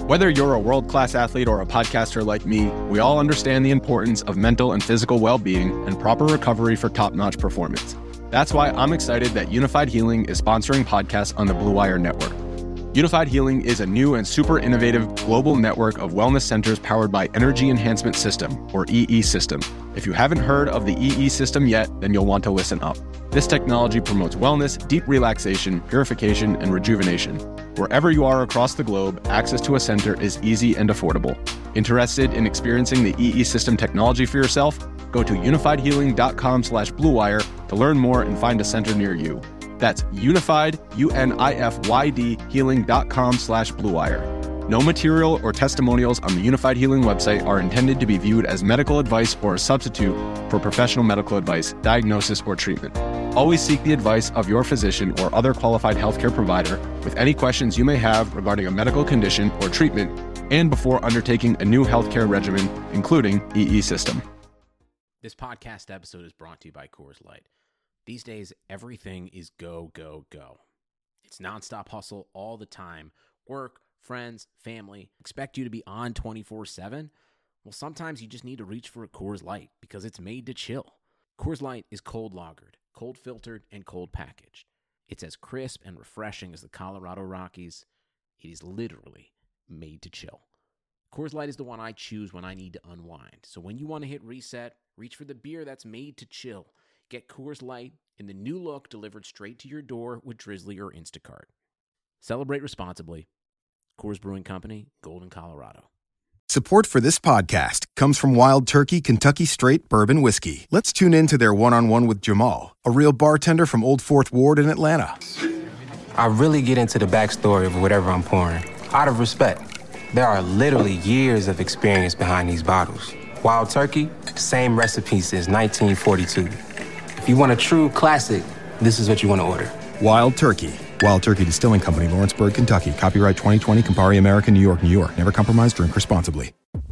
Whether you're a world-class athlete or a podcaster like me, we all understand the importance of mental and physical well-being and proper recovery for top-notch performance. That's why I'm excited that Unified Healing is sponsoring podcasts on the Blue Wire Network. Unified Healing is a new and super innovative global network of wellness centers powered by Energy Enhancement System, or EE System. If you haven't heard of the EE System yet, then you'll want to listen up. This technology promotes wellness, deep relaxation, purification, and rejuvenation. Wherever you are across the globe, access to a center is easy and affordable. Interested in experiencing the EE System technology for yourself? Go to unifiedhealing.com/bluewire to learn more and find a center near you. That's unified, UNIFYD, healing.com/bluewire. No material or testimonials on the Unified Healing website are intended to be viewed as medical advice or a substitute for professional medical advice, diagnosis, or treatment. Always seek the advice of your physician or other qualified healthcare provider with any questions you may have regarding a medical condition or treatment and before undertaking a new healthcare regimen, including EE System. This podcast episode is brought to you by Coors Light. These days, everything is go, go, go. It's nonstop hustle all the time. Work, friends, family expect you to be on 24/7. Well, sometimes you just need to reach for a Coors Light because it's made to chill. Coors Light is cold lagered, cold filtered, and cold packaged. It's as crisp and refreshing as the Colorado Rockies. It is literally made to chill. Coors Light is the one I choose when I need to unwind. So when you want to hit reset, reach for the beer that's made to chill. Get Coors Light in the new look delivered straight to your door with Drizzly or Instacart. Celebrate responsibly. Coors Brewing Company, Golden, Colorado. Support for this podcast comes from Wild Turkey Kentucky Straight Bourbon Whiskey. Let's tune in to their one-on-one with Jamal, a real bartender from Old Fourth Ward in Atlanta. I really get into the backstory of whatever I'm pouring, out of respect. There are literally years of experience behind these bottles. Wild Turkey, same recipe since 1942. If you want a true classic, this is what you want to order. Wild Turkey. Wild Turkey Distilling Company, Lawrenceburg, Kentucky. Copyright 2020, Campari American, New York, New York. Never compromise, drink responsibly.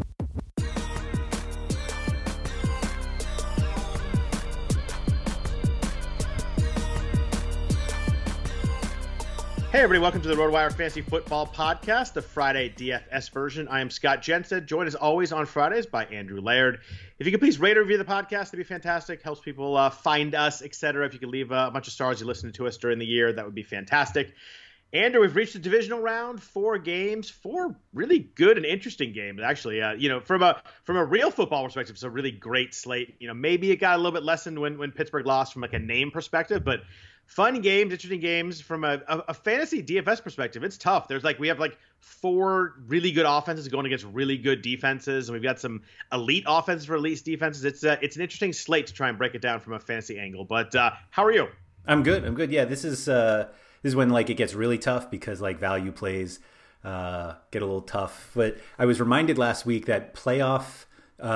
Hey everybody, welcome to the RotoWire Fantasy Football Podcast, the Friday DFS version. I am Scott Jensen, joined as always on Fridays by Andrew Laird. If you could please rate or review the podcast, that'd be fantastic. Helps people find us, etc. If you could leave a bunch of stars you listened to us during the year, that would be fantastic. Andrew, we've reached the divisional round, 4 games, 4 really good and interesting games, actually. From a real football perspective, it's a really great slate. Maybe it got a little bit lessened when Pittsburgh lost from like a name perspective, but fun games, interesting games from a fantasy DFS perspective. It's tough. We have 4 really good offenses going against really good defenses, and we've got some elite offenses for elite defenses. It's an interesting slate to try and break it down from a fantasy angle. But how are you? I'm good. Yeah, this is when it gets really tough because value plays get a little tough. But I was reminded last week that playoff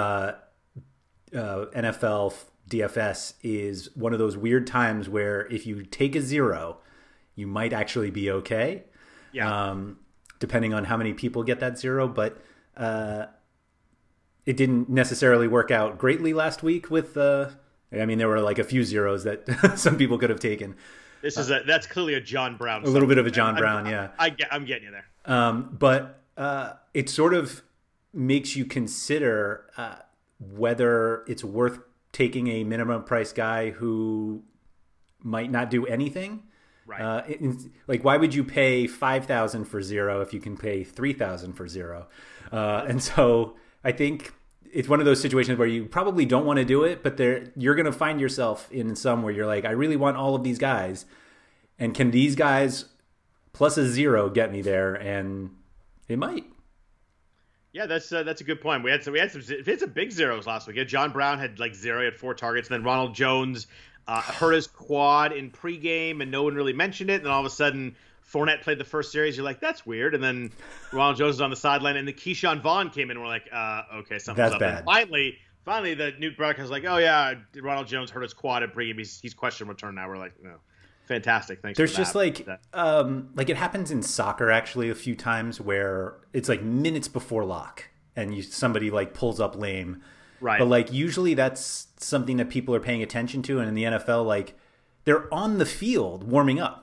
NFL DFS is one of those weird times where if you take a 0, you might actually be okay. Yeah. Depending on how many people get that 0, but it didn't necessarily work out greatly last week with there were a few 0s that some people could have taken. That's clearly a John Brown. A little bit of a John Brown, yeah. I'm getting you there. But it sort of makes you consider whether it's worth taking a minimum price guy who might not do anything. Right. Why would you pay $5,000 for 0 if you can pay $3,000 for 0? And so I think it's one of those situations where you probably don't want to do it, but you're going to find yourself in some where you're like, I really want all of these guys. And can these guys plus a 0 get me there? And it might. Yeah, that's a good point. We had some big 0s last week. John Brown had 0, he had 4 targets, and then Ronald Jones hurt his quad in pregame, and no one really mentioned it. And then all of a sudden, Fournette played the first series. You're like, that's weird. And then Ronald Jones was on the sideline, and the Keyshawn Vaughn came in. And we're like, okay, something's up. Bad. And finally, the new broadcast was like, oh yeah, Ronald Jones hurt his quad in pregame. He's questionable return now. We're like, no. Fantastic. Thanks. There's for just that. it happens in soccer actually a few times where it's minutes before lock and somebody pulls up lame. Right. But usually that's something that people are paying attention to. And in the NFL, they're on the field warming up.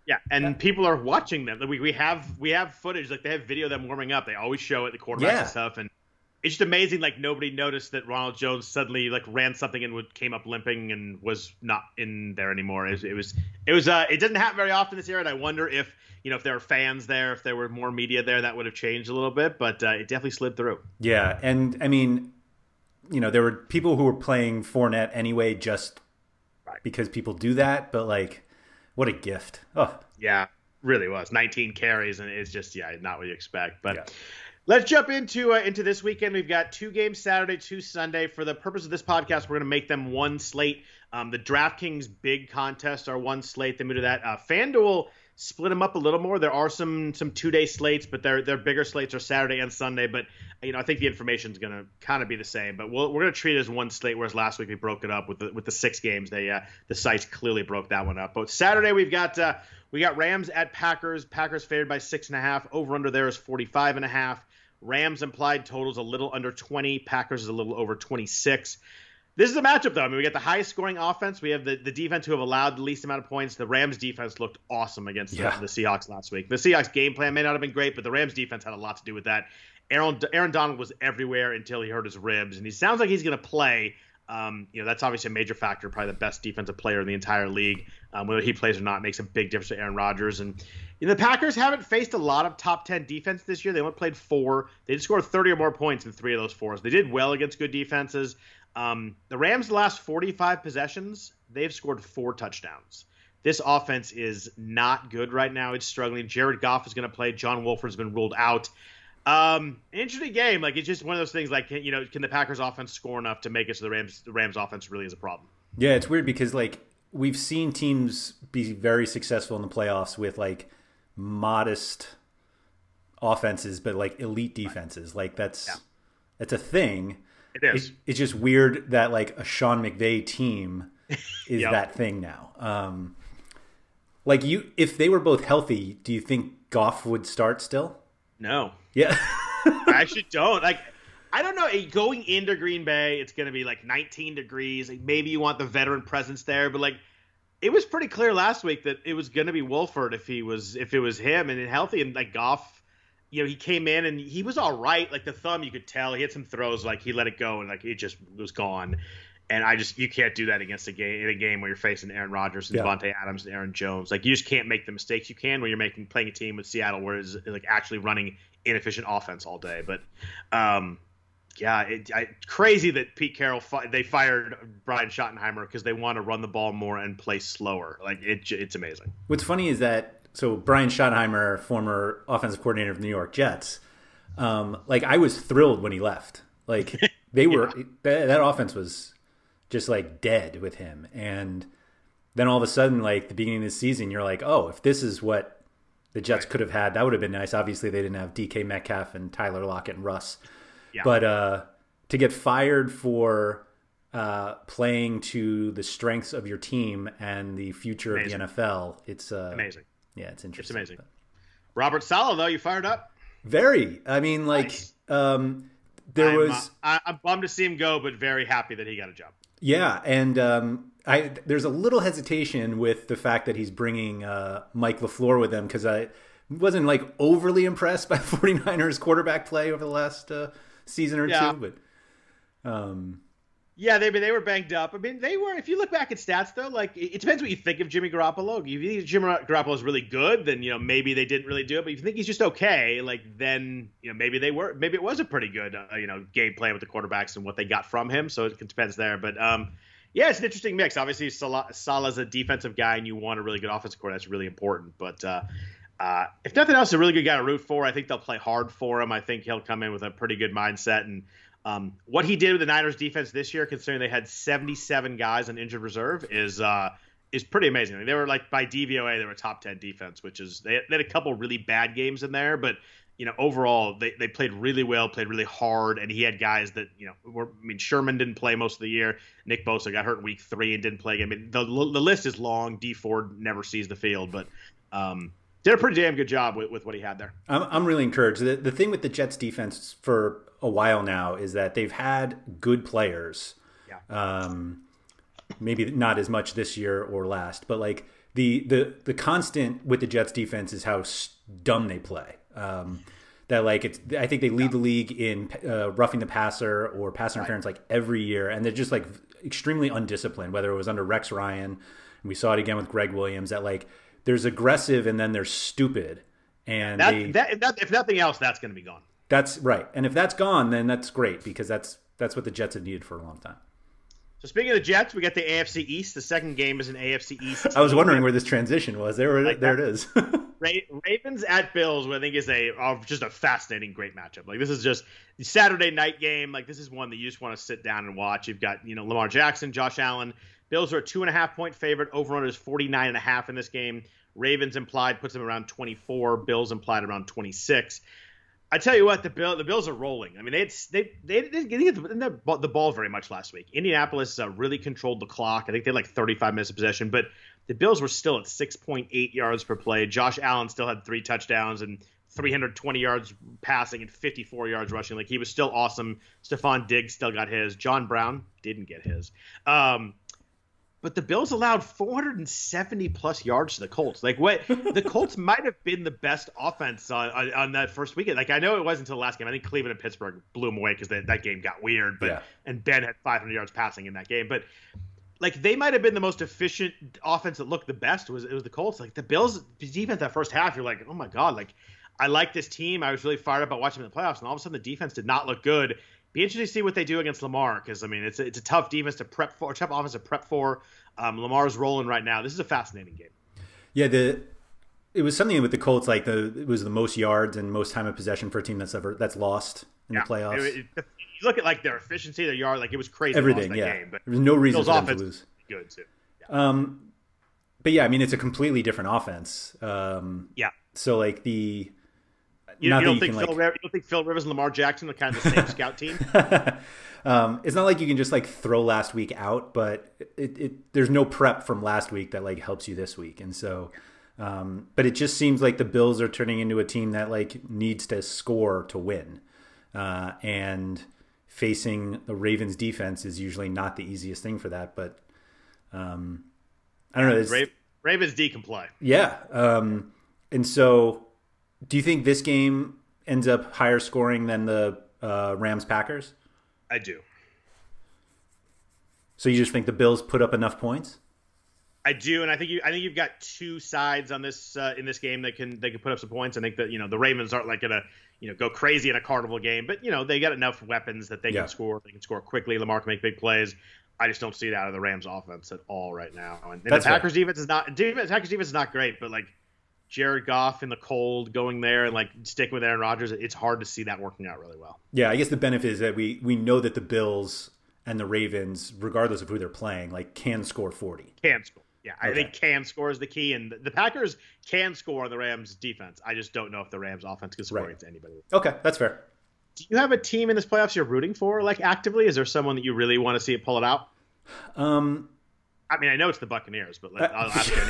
Yeah, and people are watching them. We have footage, like they have video of them warming up. They always show it, the quarterbacks and stuff, and it's just amazing. Like nobody noticed that Ronald Jones suddenly like ran something and came up limping and was not in there anymore. It doesn't happen very often this year, and I wonder if if there were fans there, if there were more media there, that would have changed a little bit. But it definitely slid through. Yeah, and I mean, there were people who were playing Fournette anyway, just because people do that. But like, what a gift! Oh, yeah, really was 19 carries, and it's just not what you expect. But. Yeah. Let's jump into this weekend. We've got 2 games Saturday, 2 Sunday. For the purpose of this podcast, we're going to make them one slate. The DraftKings big contests are one slate. Then we do that. FanDuel split them up a little more. There are some 2-day slates, but their bigger slates are Saturday and Sunday. But I think the information is going to kind of be the same. But we're going to treat it as one slate, whereas last week we broke it up with the 6 games. The sites clearly broke that one up. But Saturday we've got Rams at Packers. Packers favored by 6.5. Over under there is 45.5. Rams implied totals a little under 20. Packers is a little over 26. This is a matchup, though. I mean, we got the highest scoring offense. We have the defense who have allowed the least amount of points. The Rams defense looked awesome against the Seahawks last week. The Seahawks game plan may not have been great, but the Rams defense had a lot to do with that. Aaron Donald was everywhere until he hurt his ribs, and he sounds like he's going to play. That's obviously a major factor, probably the best defensive player in the entire league. Whether he plays or not makes a big difference to Aaron Rodgers. And the Packers haven't faced a lot of top 10 defense this year. They only played 4. They just scored 30 or more points in 3 of those 4s. They did well against good defenses. The Rams' last 45 possessions, they've scored 4 touchdowns. This offense is not good right now. It's struggling. Jared Goff is going to play. John Wolford's been ruled out. Interesting game. Like, it's just one of those things. Like, can the Packers offense score enough to make it so the Rams offense really is a problem? Yeah, it's weird because like we've seen teams be very successful in the playoffs with like modest offenses, but like elite defenses. Like that's a thing. It is. It's just weird that like a Sean McVay team is that thing now. Like if they were both healthy, do you think Goff would start still? No. Yeah. I actually don't. Like, I don't know. Going into Green Bay, it's going to be like 19 degrees. Like, maybe you want the veteran presence there, but like, it was pretty clear last week that it was going to be Wolford if it was him and healthy. And like Goff, he came in and he was all right. Like the thumb, you could tell he had some throws, like he let it go and like it just was gone. And you can't do that against in a game where you're facing Aaron Rodgers and Devontae Adams and Aaron Jones. Like, you just can't make the mistakes you can when you're playing a team with Seattle where it's like actually running inefficient offense all day. But crazy that Pete Carroll they fired Brian Schottenheimer because they want to run the ball more and play slower. Like, it's amazing. What's funny is that Brian Schottenheimer, former offensive coordinator of the New York Jets, I was thrilled when he left. Like they were that offense was just like dead with him. And then all of a sudden, like the beginning of the season, you're like, oh, if this is what the Jets could have had, that would have been nice. Obviously, they didn't have DK Metcalf and Tyler Lockett and Russ. Yeah. But to get fired for playing to the strengths of your team and the future of the NFL, it's amazing. Yeah, it's interesting. It's amazing. Robert Saleh, though, you fired up? Very. I mean, like, I'm bummed to see him go, but very happy that he got a job. Yeah, and there's a little hesitation with the fact that he's bringing Mike LaFleur with him because I wasn't like overly impressed by 49ers quarterback play over the last season or two. But they were banged up. I mean, they were. If you look back at stats, though, like it depends what you think of Jimmy Garoppolo. If you think Jimmy Garoppolo is really good, then maybe they didn't really do it. But if you think he's just okay, like then maybe they were. Maybe it was a pretty good game plan with the quarterbacks and what they got from him. So it depends there. But it's an interesting mix. Obviously, Saleh's a defensive guy, and you want a really good offensive coordinator. That's really important. But if nothing else, a really good guy to root for. I think they'll play hard for him. I think he'll come in with a pretty good mindset and. What he did with the Niners defense this year, considering they had 77 guys on injured reserve, is pretty amazing. I mean, they were like by DVOA, they were a top 10 defense, which is they had a couple really bad games in there, but overall they played really well, played really hard, and he had guys that Sherman didn't play most of the year. Nick Bosa got hurt in week 3 and didn't play again. I mean, the list is long. Dee Ford never sees the field, but did a pretty damn good job with what he had there. I'm really encouraged. The thing with the Jets defense for a while now is that they've had good players. Yeah. Maybe not as much this year or last, but like the constant with the Jets defense is how dumb they play. That like I think they lead the league in roughing the passer or pass interference like every year, and they're just like extremely undisciplined. Whether it was under Rex Ryan, and we saw it again with Greg Williams. That like there's aggressive and then there's stupid, and if nothing else, that's going to be gone. That's right, and if that's gone, then that's great because that's what the Jets have needed for a long time. So speaking of the Jets, we got the AFC East. The second game is an AFC East. I was wondering where this transition was. There it is. Ravens at Bills, what I think is just a fascinating, great matchup. Like this is just the Saturday night game. Like this is one that you just want to sit down and watch. You've got Lamar Jackson, Josh Allen. Bills are a 2.5-point favorite. Over/under is 49.5 in this game. Ravens implied puts them around 24. Bills implied around 26. I tell you what, the Bills are rolling. I mean, they didn't get the ball very much last week. Indianapolis really controlled the clock. I think they had like 35 minutes of possession, but the Bills were still at 6.8 yards per play. Josh Allen still had 3 touchdowns and 320 yards passing and 54 yards rushing. Like he was still awesome. Stephon Diggs still got his. John Brown didn't get his. But the Bills allowed 470 plus yards to the Colts. Like what the Colts might have been the best offense on that first weekend. Like I know it wasn't until the last game. I think Cleveland and Pittsburgh blew them away because that game got weird. But and Ben had 500 yards passing in that game. But like they might have been the most efficient offense that looked the best. It was the Colts. Like the Bills defense that first half, you're like, oh my god, like I like this team. I was really fired up about watching them in the playoffs, and all of a sudden the defense did not look good. Be interesting to see what they do against Lamar because I mean it's a tough defense to prep for, tough offense to prep for. Lamar's rolling right now. This is a fascinating game. Yeah, it was something with the Colts like it was the most yards and most time of possession for a team that's lost in the playoffs. You look at like their efficiency, their yard, like it was crazy. Everything, game, but there's no reason for them to lose. Good too. Yeah. But yeah, I mean it's a completely different offense. So like you don't think Phil Rivers and Lamar Jackson are kind of the same scout team? It's not like you can just like throw last week out, but there's no prep from last week that like helps you this week. And so, but it just seems like the Bills are turning into a team that like needs to score to win. And facing the Ravens defense is usually not the easiest thing for that, but I don't know. Ravens D can play. Yeah. And so do you think this game ends up higher scoring than the Rams-Packers? I do. So you just think the Bills put up enough points? I do, and I think you've got two sides on this in this game that can put up some points. I think that the Ravens aren't like gonna go crazy in a carnival game, but they got enough weapons that they can score. They can score quickly. Lamar can make big plays. I just don't see it out of the Rams offense at all right now. And the Packers defense is not great, but like Jared Goff in the cold going there and like sticking with Aaron Rodgers, it's hard to see that working out really well. Yeah, I guess the benefit is that we know that the Bills and the Ravens, regardless of who they're playing, like can score 40. Can score. Yeah, I think can score is the key, and the Packers can score on the Rams defense. I just don't know if the Rams offense can score against anybody. Okay, that's fair. Do you have a team in this playoffs you're rooting for, like actively? Is there someone that you really want to see it pull it out? I mean, I know it's the Buccaneers, but I'll ask you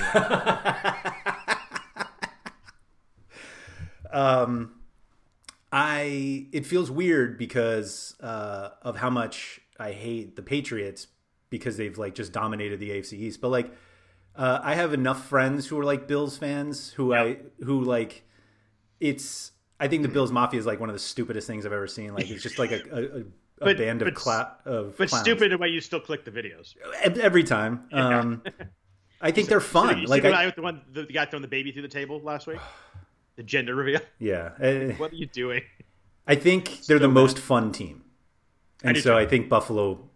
anyway. It feels weird because of how much I hate the Patriots because they've like just dominated the AFC East. But like, I have enough friends who are like Bills fans I think the Bills Mafia is like one of the stupidest things I've ever seen. Like it's just like a band of clowns. But stupid in a way you still click the videos every time. I think they're fun. You like the guy throwing the baby through the table last week. The gender reveal. Yeah. What are you doing? I think they're the most fun team, and so I think Buffalo.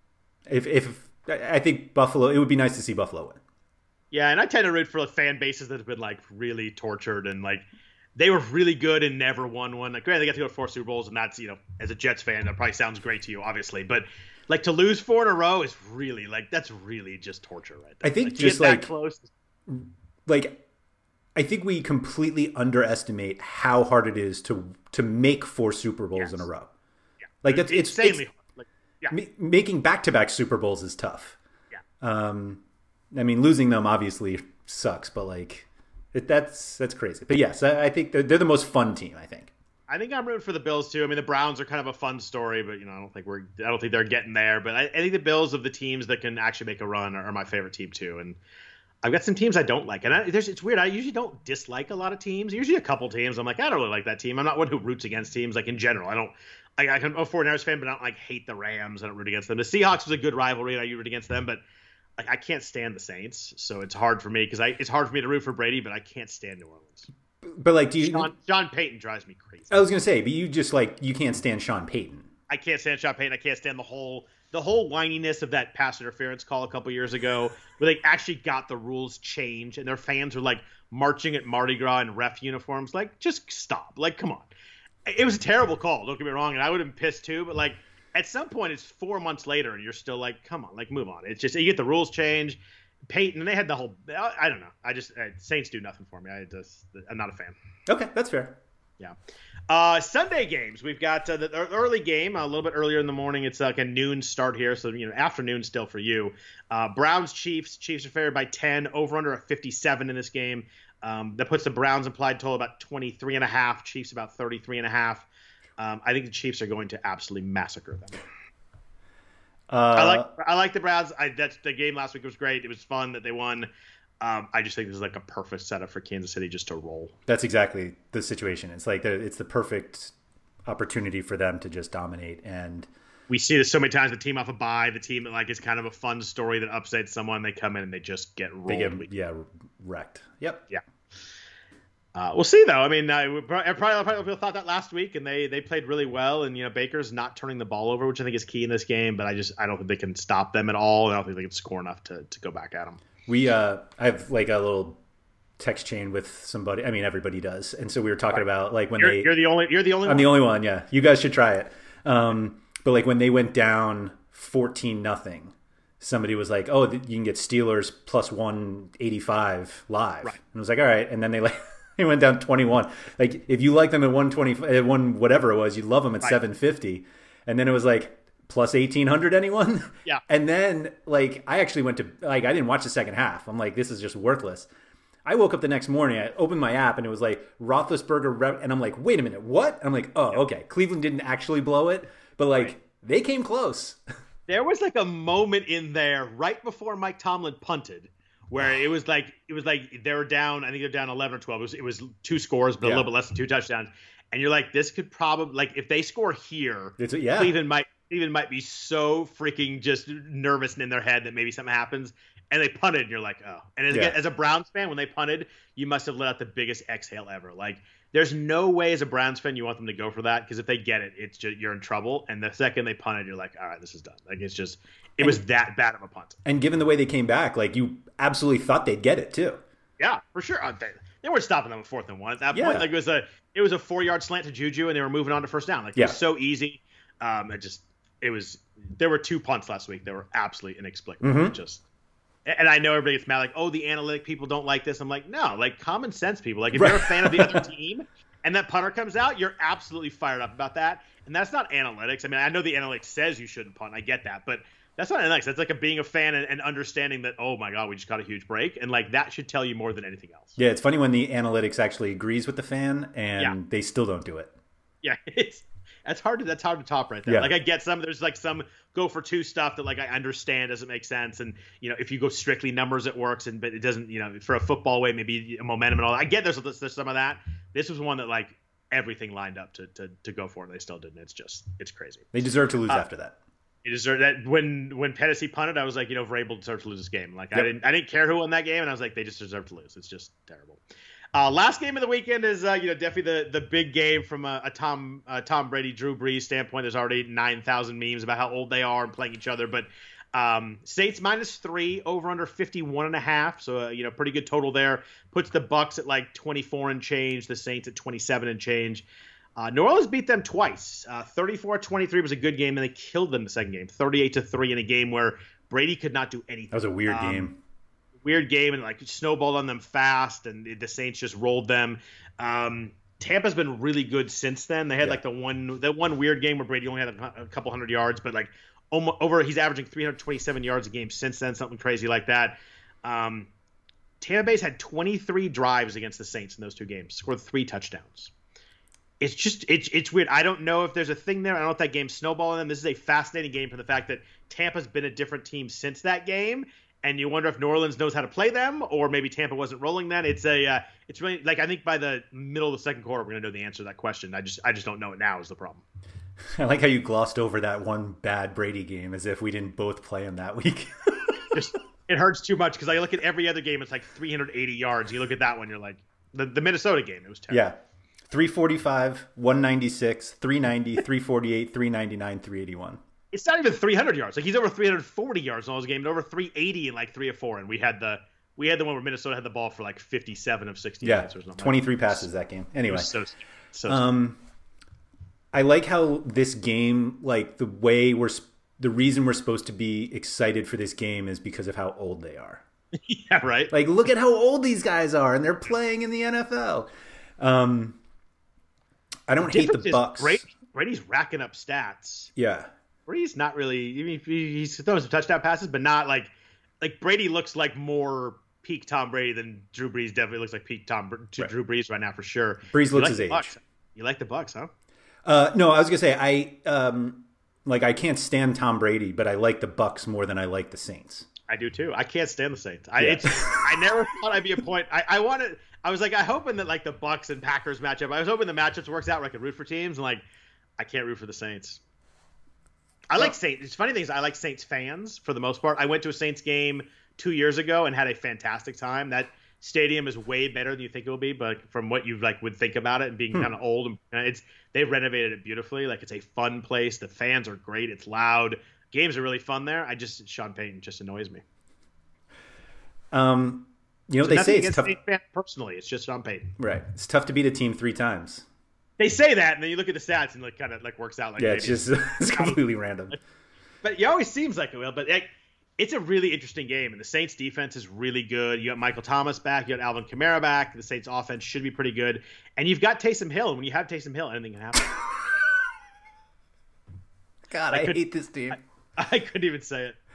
I think Buffalo, it would be nice to see Buffalo win. Yeah, and I tend to root for fan bases that have been like really tortured and like they were really good and never won one. Like, granted, they got to go to 4 Super Bowls, and that's as a Jets fan, that probably sounds great to you, obviously, but like to lose 4 in a row is really that's really just torture, right there. I think like, just like close. Like I think we completely underestimate how hard it is to make 4 Super Bowls in a row. Yeah, like that's insanely hard. Making back-to-back Super Bowls is tough. Yeah. I mean, losing them obviously sucks, but like that's crazy. But yes, I think they're the most fun team. I think I'm rooting for the Bills too. I mean, the Browns are kind of a fun story, but I don't think they're getting there. But I think the Bills of the teams that can actually make a run are my favorite team too. And I've got some teams I don't like, and it's weird. I usually don't dislike a lot of teams. Usually a couple teams, I'm like, I don't really like that team. I'm not one who roots against teams. Like in general, I'm a 49ers fan, but I don't like hate the Rams. I don't root against them. The Seahawks was a good rivalry, and I root against them, but like I can't stand the Saints, so it's hard for me because it's hard for me to root for Brady, but I can't stand New Orleans. But like, Sean Payton drives me crazy. I was gonna say, but you just like you can't stand Sean Payton. I can't stand Sean Payton. I can't stand the whole whininess of that pass interference call a couple years ago, where they actually got the rules changed and their fans were like marching at Mardi Gras in ref uniforms. Like, just stop. Like, come on. It was a terrible call. Don't get me wrong, and I would have been pissed too. But like, at some point, it's 4 months later, and you're still like, come on, like, move on. It's just you get the rules changed. Peyton, and they had the whole. I don't know. Saints do nothing for me. I'm not a fan. Okay, that's fair. Yeah. Sunday games. We've got the early game a little bit earlier in the morning. It's like a noon start here, so afternoon still for you. Browns Chiefs. Chiefs are favored by 10. Over under a 57 in this game. That puts the Browns implied total about 23.5. Chiefs about 33.5. I think the Chiefs are going to absolutely massacre them. I like the Browns. That's the game last week was great. It was fun that they won. I just think this is like a perfect setup for Kansas City just to roll. That's exactly the situation. It's like it's the perfect opportunity for them to just dominate. And we see this so many times. The team off a bye, the team that like is kind of a fun story that upsets someone. They come in and they just get rolled. Wrecked. Yep. Yeah. We'll see though. I mean, probably people thought that last week, and they played really well. And Baker's not turning the ball over, which I think is key in this game. But I don't think they can stop them at all. I don't think they can score enough to go back at them. I have like a little text chain with somebody. I mean, everybody does, and so we were talking about like when you're the only one. I'm the only one. Yeah, you guys should try it. But like when they went down 14-0, somebody was like, "Oh, you can get Steelers plus 185 live," right. And I was like, "All right," and then they they went down 21. Like if you like them at 120, at one whatever it was, you love them at 750, and then it was like plus 1,800 anyone? Yeah. And then like I actually went to I didn't watch the second half. I'm like, this is just worthless. I woke up the next morning, I opened my app, and it was like Roethlisberger, and I'm like, wait a minute, what? And I'm like, oh, okay. Cleveland didn't actually blow it, but like they came close. There was like a moment in there right before Mike Tomlin punted where it was like they were down. I think they're down 11 or 12. It was 2 scores, but a little bit less than 2 touchdowns. And you're like, this could probably like if they score here, Cleveland might be so freaking just nervous and in their head that maybe something happens, and they punted, and you're like, oh. And as a Browns fan, when they punted, you must have let out the biggest exhale ever. Like, there's no way as a Browns fan you want them to go for that, because if they get it, it's just you're in trouble. And the second they punted, you're like, all right, this is done. Like it was that bad of a punt. And given the way they came back, like you absolutely thought they'd get it too. Yeah, for sure. They weren't stopping them with 4th and 1 at that point. Like it was a 4-yard slant to Juju, and they were moving on to first down. Like it was so easy. There were 2 punts last week that were absolutely inexplicable. Mm-hmm. And I know everybody gets mad, like, oh, the analytic people don't like this. I'm like, no, like common sense people. Like if you're a fan of the other team and that punter comes out, you're absolutely fired up about that. And that's not analytics. I mean, I know the analytics says you shouldn't punt. I get that, but that's not analytics. That's like being a fan and understanding that, oh my God, we just got a huge break. And like that should tell you more than anything else. Yeah, it's funny when the analytics actually agrees with the fan and they still don't do it. Yeah, that's hard to top right there. Yeah. Like I get there's like some go for 2 stuff that like I understand doesn't make sense, and if you go strictly numbers it works, but it doesn't. For a football way, maybe a momentum and all. I get there's some of that. This was one that like everything lined up to go for, and they still didn't. It's crazy. They deserve to lose after that. They deserve that. When Tennessee punted, I was like, Vrabel deserved to lose this game. Like I didn't care who won that game, and I was like, they just deserve to lose. It's just terrible. Last game of the weekend is definitely the big game from a Tom Brady, Drew Brees standpoint. There's already 9,000 memes about how old they are and playing each other. But Saints -3, over under 51.5. So pretty good total there. Puts the Bucks at like 24 and change. The Saints at 27 and change. New Orleans beat them twice. 34-23 was a good game, and they killed them the second game, 38-3 in a game where Brady could not do anything. That was a weird game. Weird game, and like snowballed on them fast, and the Saints just rolled them. Tampa's been really good since then. They had like the one weird game where Brady only had a couple hundred yards, but like he's averaging 327 yards a game since then, something crazy like that. Tampa Bay's had 23 drives against the Saints in those 2 games, scored 3 touchdowns. It's weird. I don't know if there's a thing there. I don't know if that game's snowballing them. This is a fascinating game for the fact that Tampa's been a different team since that game. and you wonder if New Orleans knows how to play them, or maybe Tampa wasn't rolling then. It's really like, I think by the middle of the second quarter, we're going to know the answer to that question. I just don't know it now is the problem. I like how you glossed over that one bad Brady game as if we didn't both play him that week. It hurts too much because I look at every other game, it's like 380 yards. You look at that one, you're like, the Minnesota game, it was terrible. Yeah. 345, 196, 390, 348, 399, 381. It's not even 300 yards. Like, he's over 340 yards in all his games, and over 380 in like 3 or 4. And we had the one where Minnesota had the ball for like 57 of 60 minutes or something. 23 passes that game. Anyway. So I like how this game, like the reason we're supposed to be excited for this game is because of how old they are. Yeah, right. Like, look at how old these guys are, and they're playing in the NFL. I don't hate the Bucks. Brady's racking up stats. Yeah. Brady's not really. I mean, he's throwing some touchdown passes, but not like Brady looks like more peak Tom Brady than Drew Brees. Definitely looks like peak Drew Brees right now for sure. Brees looks his age. Bucks? You like the Bucks, huh? No, I was gonna say I can't stand Tom Brady, but I like the Bucks more than I like the Saints. I do too. I can't stand the Saints. I never thought I'd be a point. I was like, I hoping that like the Bucks and Packers matchup. I was hoping the matchups works out where I could root for teams, and like I can't root for the Saints. I like Saints. It's funny things. I like Saints fans for the most part. I went to a Saints game 2 years ago and had a fantastic time. That stadium is way better than you think it will be, but from what you like would think about it and being kind of old, and they've renovated it beautifully. Like, it's a fun place. The fans are great. It's loud. Games are really fun there. Sean Payton just annoys me. They say it's tough. Personally, it's just Sean Payton. Right. It's tough to beat a team 3 times. They say that, and then you look at the stats, and it kind of like works out. Like, yeah, it's completely random. But it always seems like it will. But it's a really interesting game, and the Saints defense is really good. You got Michael Thomas back. You got Alvin Kamara back. The Saints offense should be pretty good, and you've got Taysom Hill. And when you have Taysom Hill, anything can happen. God, I hate this team. I couldn't even say it.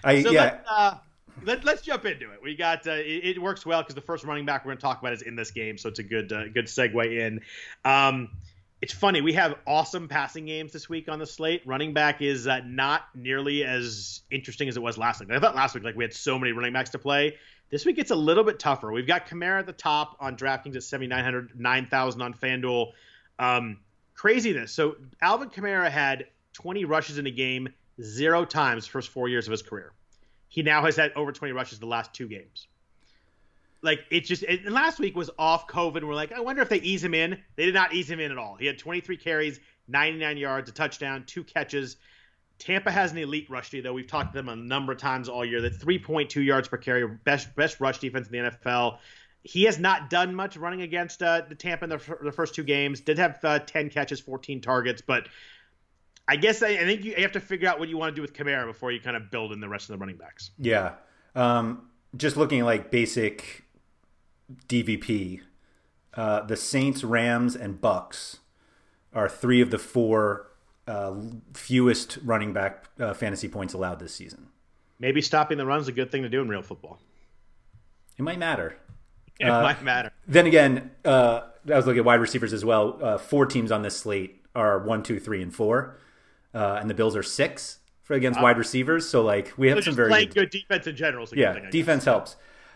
Let's jump into it. We got it works well because the first running back we're going to talk about is in this game, so it's a good segue in. It's funny, we have awesome passing games this week on the slate. Running back is not nearly as interesting as it was last week. I thought last week we had so many running backs to play. This week it's a little bit tougher. We've got Kamara at the top on DraftKings at 7,900, 9,000 on FanDuel. Craziness. So Alvin Kamara had 20 rushes in a game 0 times the first 4 years of his career. He now has had over 20 rushes the last 2 games. Like, and last week was off COVID, and we're like, I wonder if they ease him in. They did not ease him in at all. He had 23 carries, 99 yards, a touchdown, 2 catches. Tampa has an elite rush D, though. We've talked to them a number of times all year. That's 3.2 yards per carry, best rush defense in the NFL. He has not done much running against the Tampa in the first 2 games. Did have 10 catches, 14 targets, but I guess I think you have to figure out what you want to do with Kamara before you kind of build in the rest of the running backs. Yeah. Just looking at like basic DVP, the Saints, Rams, and Bucks are 3 of the 4 fewest running back fantasy points allowed this season. Maybe stopping the run is a good thing to do in real football. It might matter. It might matter. Then again, I was looking at wide receivers as well. 4 teams on this slate are 1, 2, 3, and 4. And the Bills are 6 against wide receivers. So like we have some very playing good defense in general. Is a good thing, defense helps.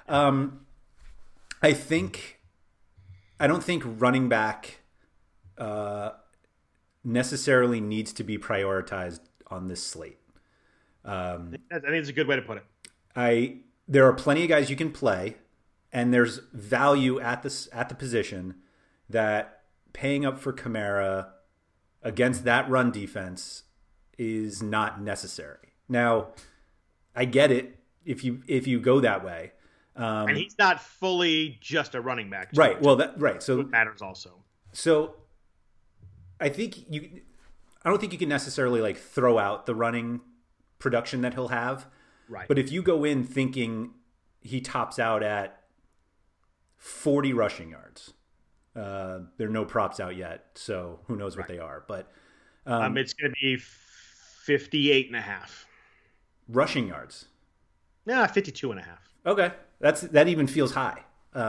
I don't think running back necessarily needs to be prioritized on this slate. I think it's a good way to put it. There are plenty of guys you can play, and there's value at the position that paying up for Kamara against that run defense is not necessary. Now, I get it if you go that way. And he's not fully just a running back. Right. Well, so it matters also. So I don't think you can necessarily like throw out the running production that he'll have. Right. But if you go in thinking he tops out at 40 rushing yards, there are no props out yet, so who knows what they are. But it's going to be 58.5 rushing yards. Yeah, 52.5. Okay, that even feels high.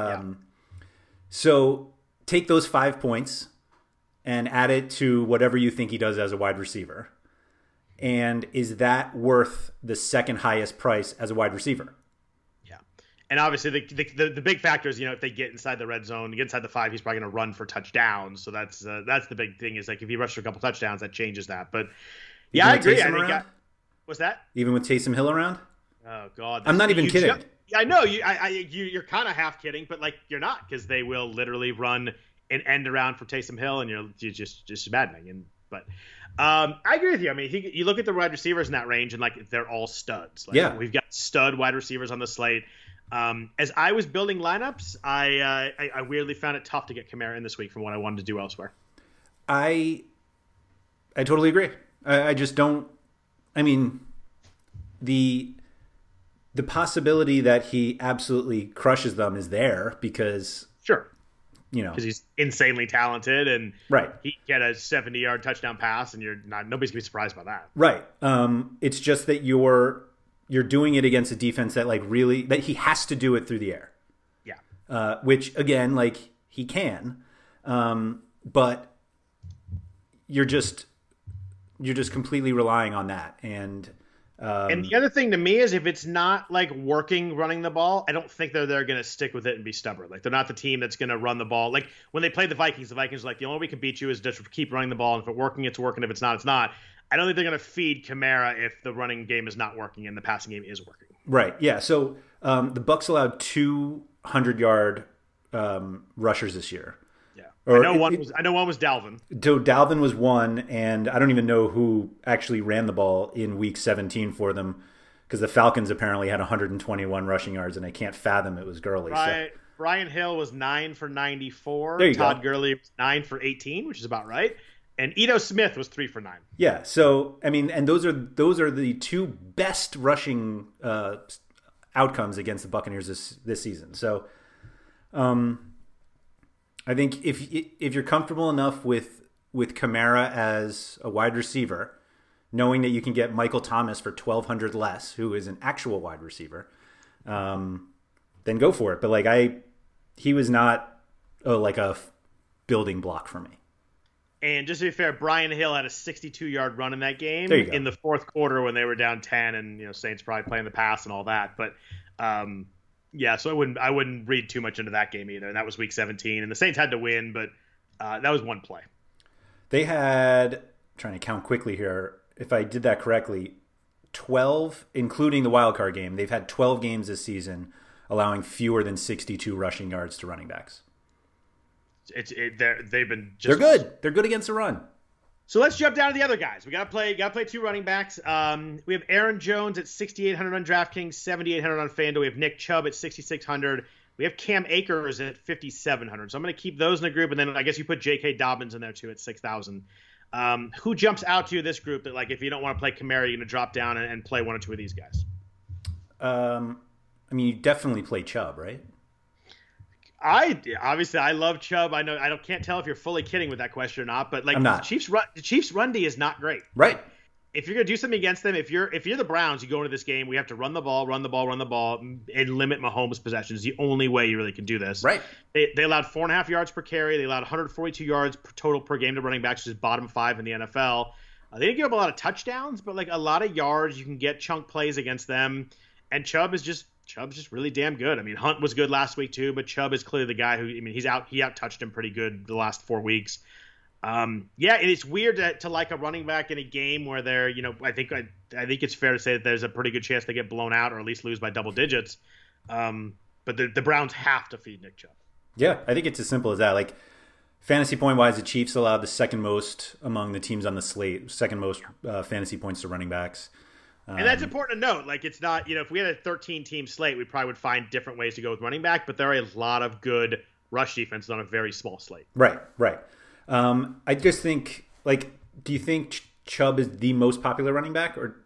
So take those 5 points and add it to whatever you think he does as a wide receiver. And is that worth the second highest price as a wide receiver? And obviously, the big factor is, if they get inside the red zone, get inside the 5, he's probably going to run for touchdowns. So that's the big thing is, like, if he rushes for a couple touchdowns, that changes that. But yeah, I agree. What's that? Even with Taysom Hill around? Oh God, I'm not even kidding. I know you're kind of half kidding, but like you're not, because they will literally run an end around for Taysom Hill, and you're just maddening. But I agree with you. I mean, you look at the wide receivers in that range, and like they're all studs. Like, yeah, we've got stud wide receivers on the slate. As I was building lineups, I weirdly found it tough to get Kamara in this week from what I wanted to do elsewhere. I totally agree. I just don't. I mean, the possibility that he absolutely crushes them is there because sure, because he's insanely talented, and right, he get a 70-yard touchdown pass, and nobody's gonna be surprised by that. Right. It's just that you're doing it against a defense that that he has to do it through the air. Yeah. Which again, he can, but you're just completely relying on that. And the other thing to me is, if it's not working running the ball, I don't think they're going to stick with it and be stubborn. Like, they're not the team that's going to run the ball. Like when they played the Vikings are like, the only way we can beat you is just keep running the ball. And if it's working, it's working. If it's not, it's not. I don't think they're going to feed Kamara if the running game is not working and the passing game is working. Right. Yeah. So the Bucs allowed 200-yard rushers this year. I know one was Dalvin. So Dalvin was one, and I don't even know who actually ran the ball in Week 17 for them, because the Falcons apparently had 121 rushing yards, and I can't fathom it was Gurley. Right. So. Brian Hill was 9 for 94. There you Todd go. Gurley was 9 for 18, which is about right. And Ito Smith was 3 for 9. Yeah. So I mean, and those are the two best rushing outcomes against the Buccaneers this season. So. I think if you're comfortable enough with Kamara as a wide receiver, knowing that you can get Michael Thomas for $1,200 less, who is an actual wide receiver, then go for it. But he was not a building block for me. And just to be fair, Brian Hill had a 62-yard run in that game in the fourth quarter when they were down 10, and Saints probably playing the pass and all that. But yeah, so I wouldn't read too much into that game either. And that was Week 17, and the Saints had to win, but that was one play. They had, trying to count quickly here, if I did that correctly, 12, including the wild card game. They've had 12 games this season, allowing fewer than 62 rushing yards to running backs. They're good. They're good against the run. So let's jump down to the other guys. We got to play two running backs. We have Aaron Jones at 6,800 on DraftKings, 7,800 on FanDuel. We have Nick Chubb at 6,600. We have Cam Akers at 5,700. So I'm going to keep those in the group, and then I guess you put J.K. Dobbins in there too at 6,000. Who jumps out to you this group that, if you don't want to play Kamara, you're going to drop down and play one or two of these guys? I mean, you definitely play Chubb, right? I love Chubb. I know can't tell if you're fully kidding with that question or not, but I'm not. The Chiefs' run D is not great. Right. If you're gonna do something against them, if you're the Browns, you go into this game, we have to run the ball, and limit Mahomes' possessions. The only way you really can do this. Right. They allowed 4.5 yards per carry. They allowed 142 yards total per game to running backs, which is bottom 5 in the NFL. They didn't give up a lot of touchdowns, but a lot of yards. You can get chunk plays against them, and Chubb's just really damn good. I mean, Hunt was good last week too, but Chubb is clearly the guy who, he out-touched him pretty good the last 4 weeks. And it's weird to like a running back in a game where they're, I think it's fair to say that there's a pretty good chance they get blown out or at least lose by double digits. But the Browns have to feed Nick Chubb. Yeah, I think it's as simple as that. Fantasy point wise, the Chiefs allowed the second most among the teams on the slate, second most fantasy points to running backs. And that's important to note. It's not, if we had a 13-team slate, we probably would find different ways to go with running back, but there are a lot of good rush defenses on a very small slate. Right. I just think, do you think Chubb is the most popular running back? Or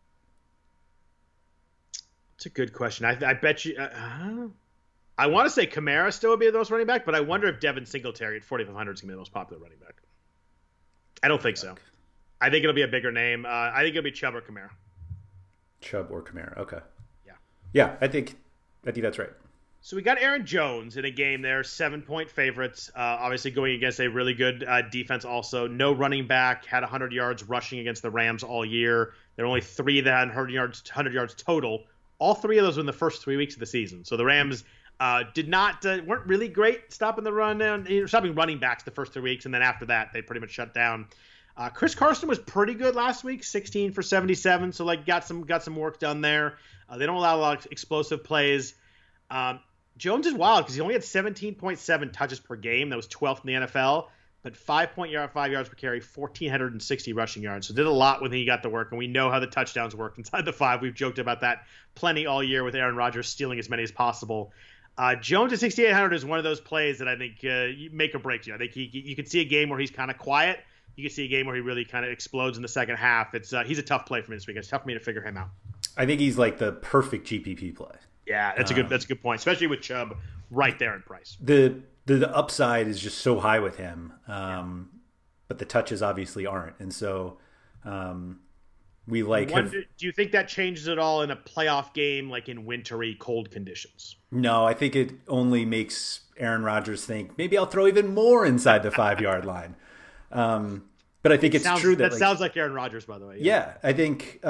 it's a good question. I bet you I want to say Kamara still would be the most running back, but I wonder if Devin Singletary at 4,500 is going to be the most popular running back. I don't think so. I think it'll be a bigger name. I think it'll be Chubb or Kamara. Chubb or Kamara. Okay. Yeah. I think that's right. So we got Aaron Jones in a game there, 7-point favorites, obviously going against a really good defense also. No running back, had 100 yards rushing against the Rams all year. There are only 3 that had 100 yards total All 3 of those were in the first 3 weeks of the season. So the Rams weren't really great stopping the run, stopping running backs the first 3 weeks, and then after that they pretty much shut down. Chris Carson was pretty good last week, 16 for 77, so like got some work done there. They don't allow a lot of explosive plays. Jones is wild because he only had 17.7 touches per game. That was 12th in the NFL, but 5 yards per carry, 1,460 rushing yards. So did a lot when he got to work, and we know how the touchdowns work inside the 5. We've joked about that plenty all year with Aaron Rodgers stealing as many as possible. Jones at 6,800 is one of those plays that I think make or break you. I think you could see a game where he's kind of quiet. You can see a game where he really kind of explodes in the second half. He's a tough play for me this week. It's tough for me to figure him out. I think he's like the perfect GPP play. Yeah, that's a good point, especially with Chubb right there in price. The upside is just so high with him, but the touches obviously aren't, and so we like. Do you think that changes at all in a playoff game, like in wintry, cold conditions? No, I think it only makes Aaron Rodgers think maybe I'll throw even more inside the 5-yard line. But I think it's true that sounds like Aaron Rodgers, by the way. Yeah, I think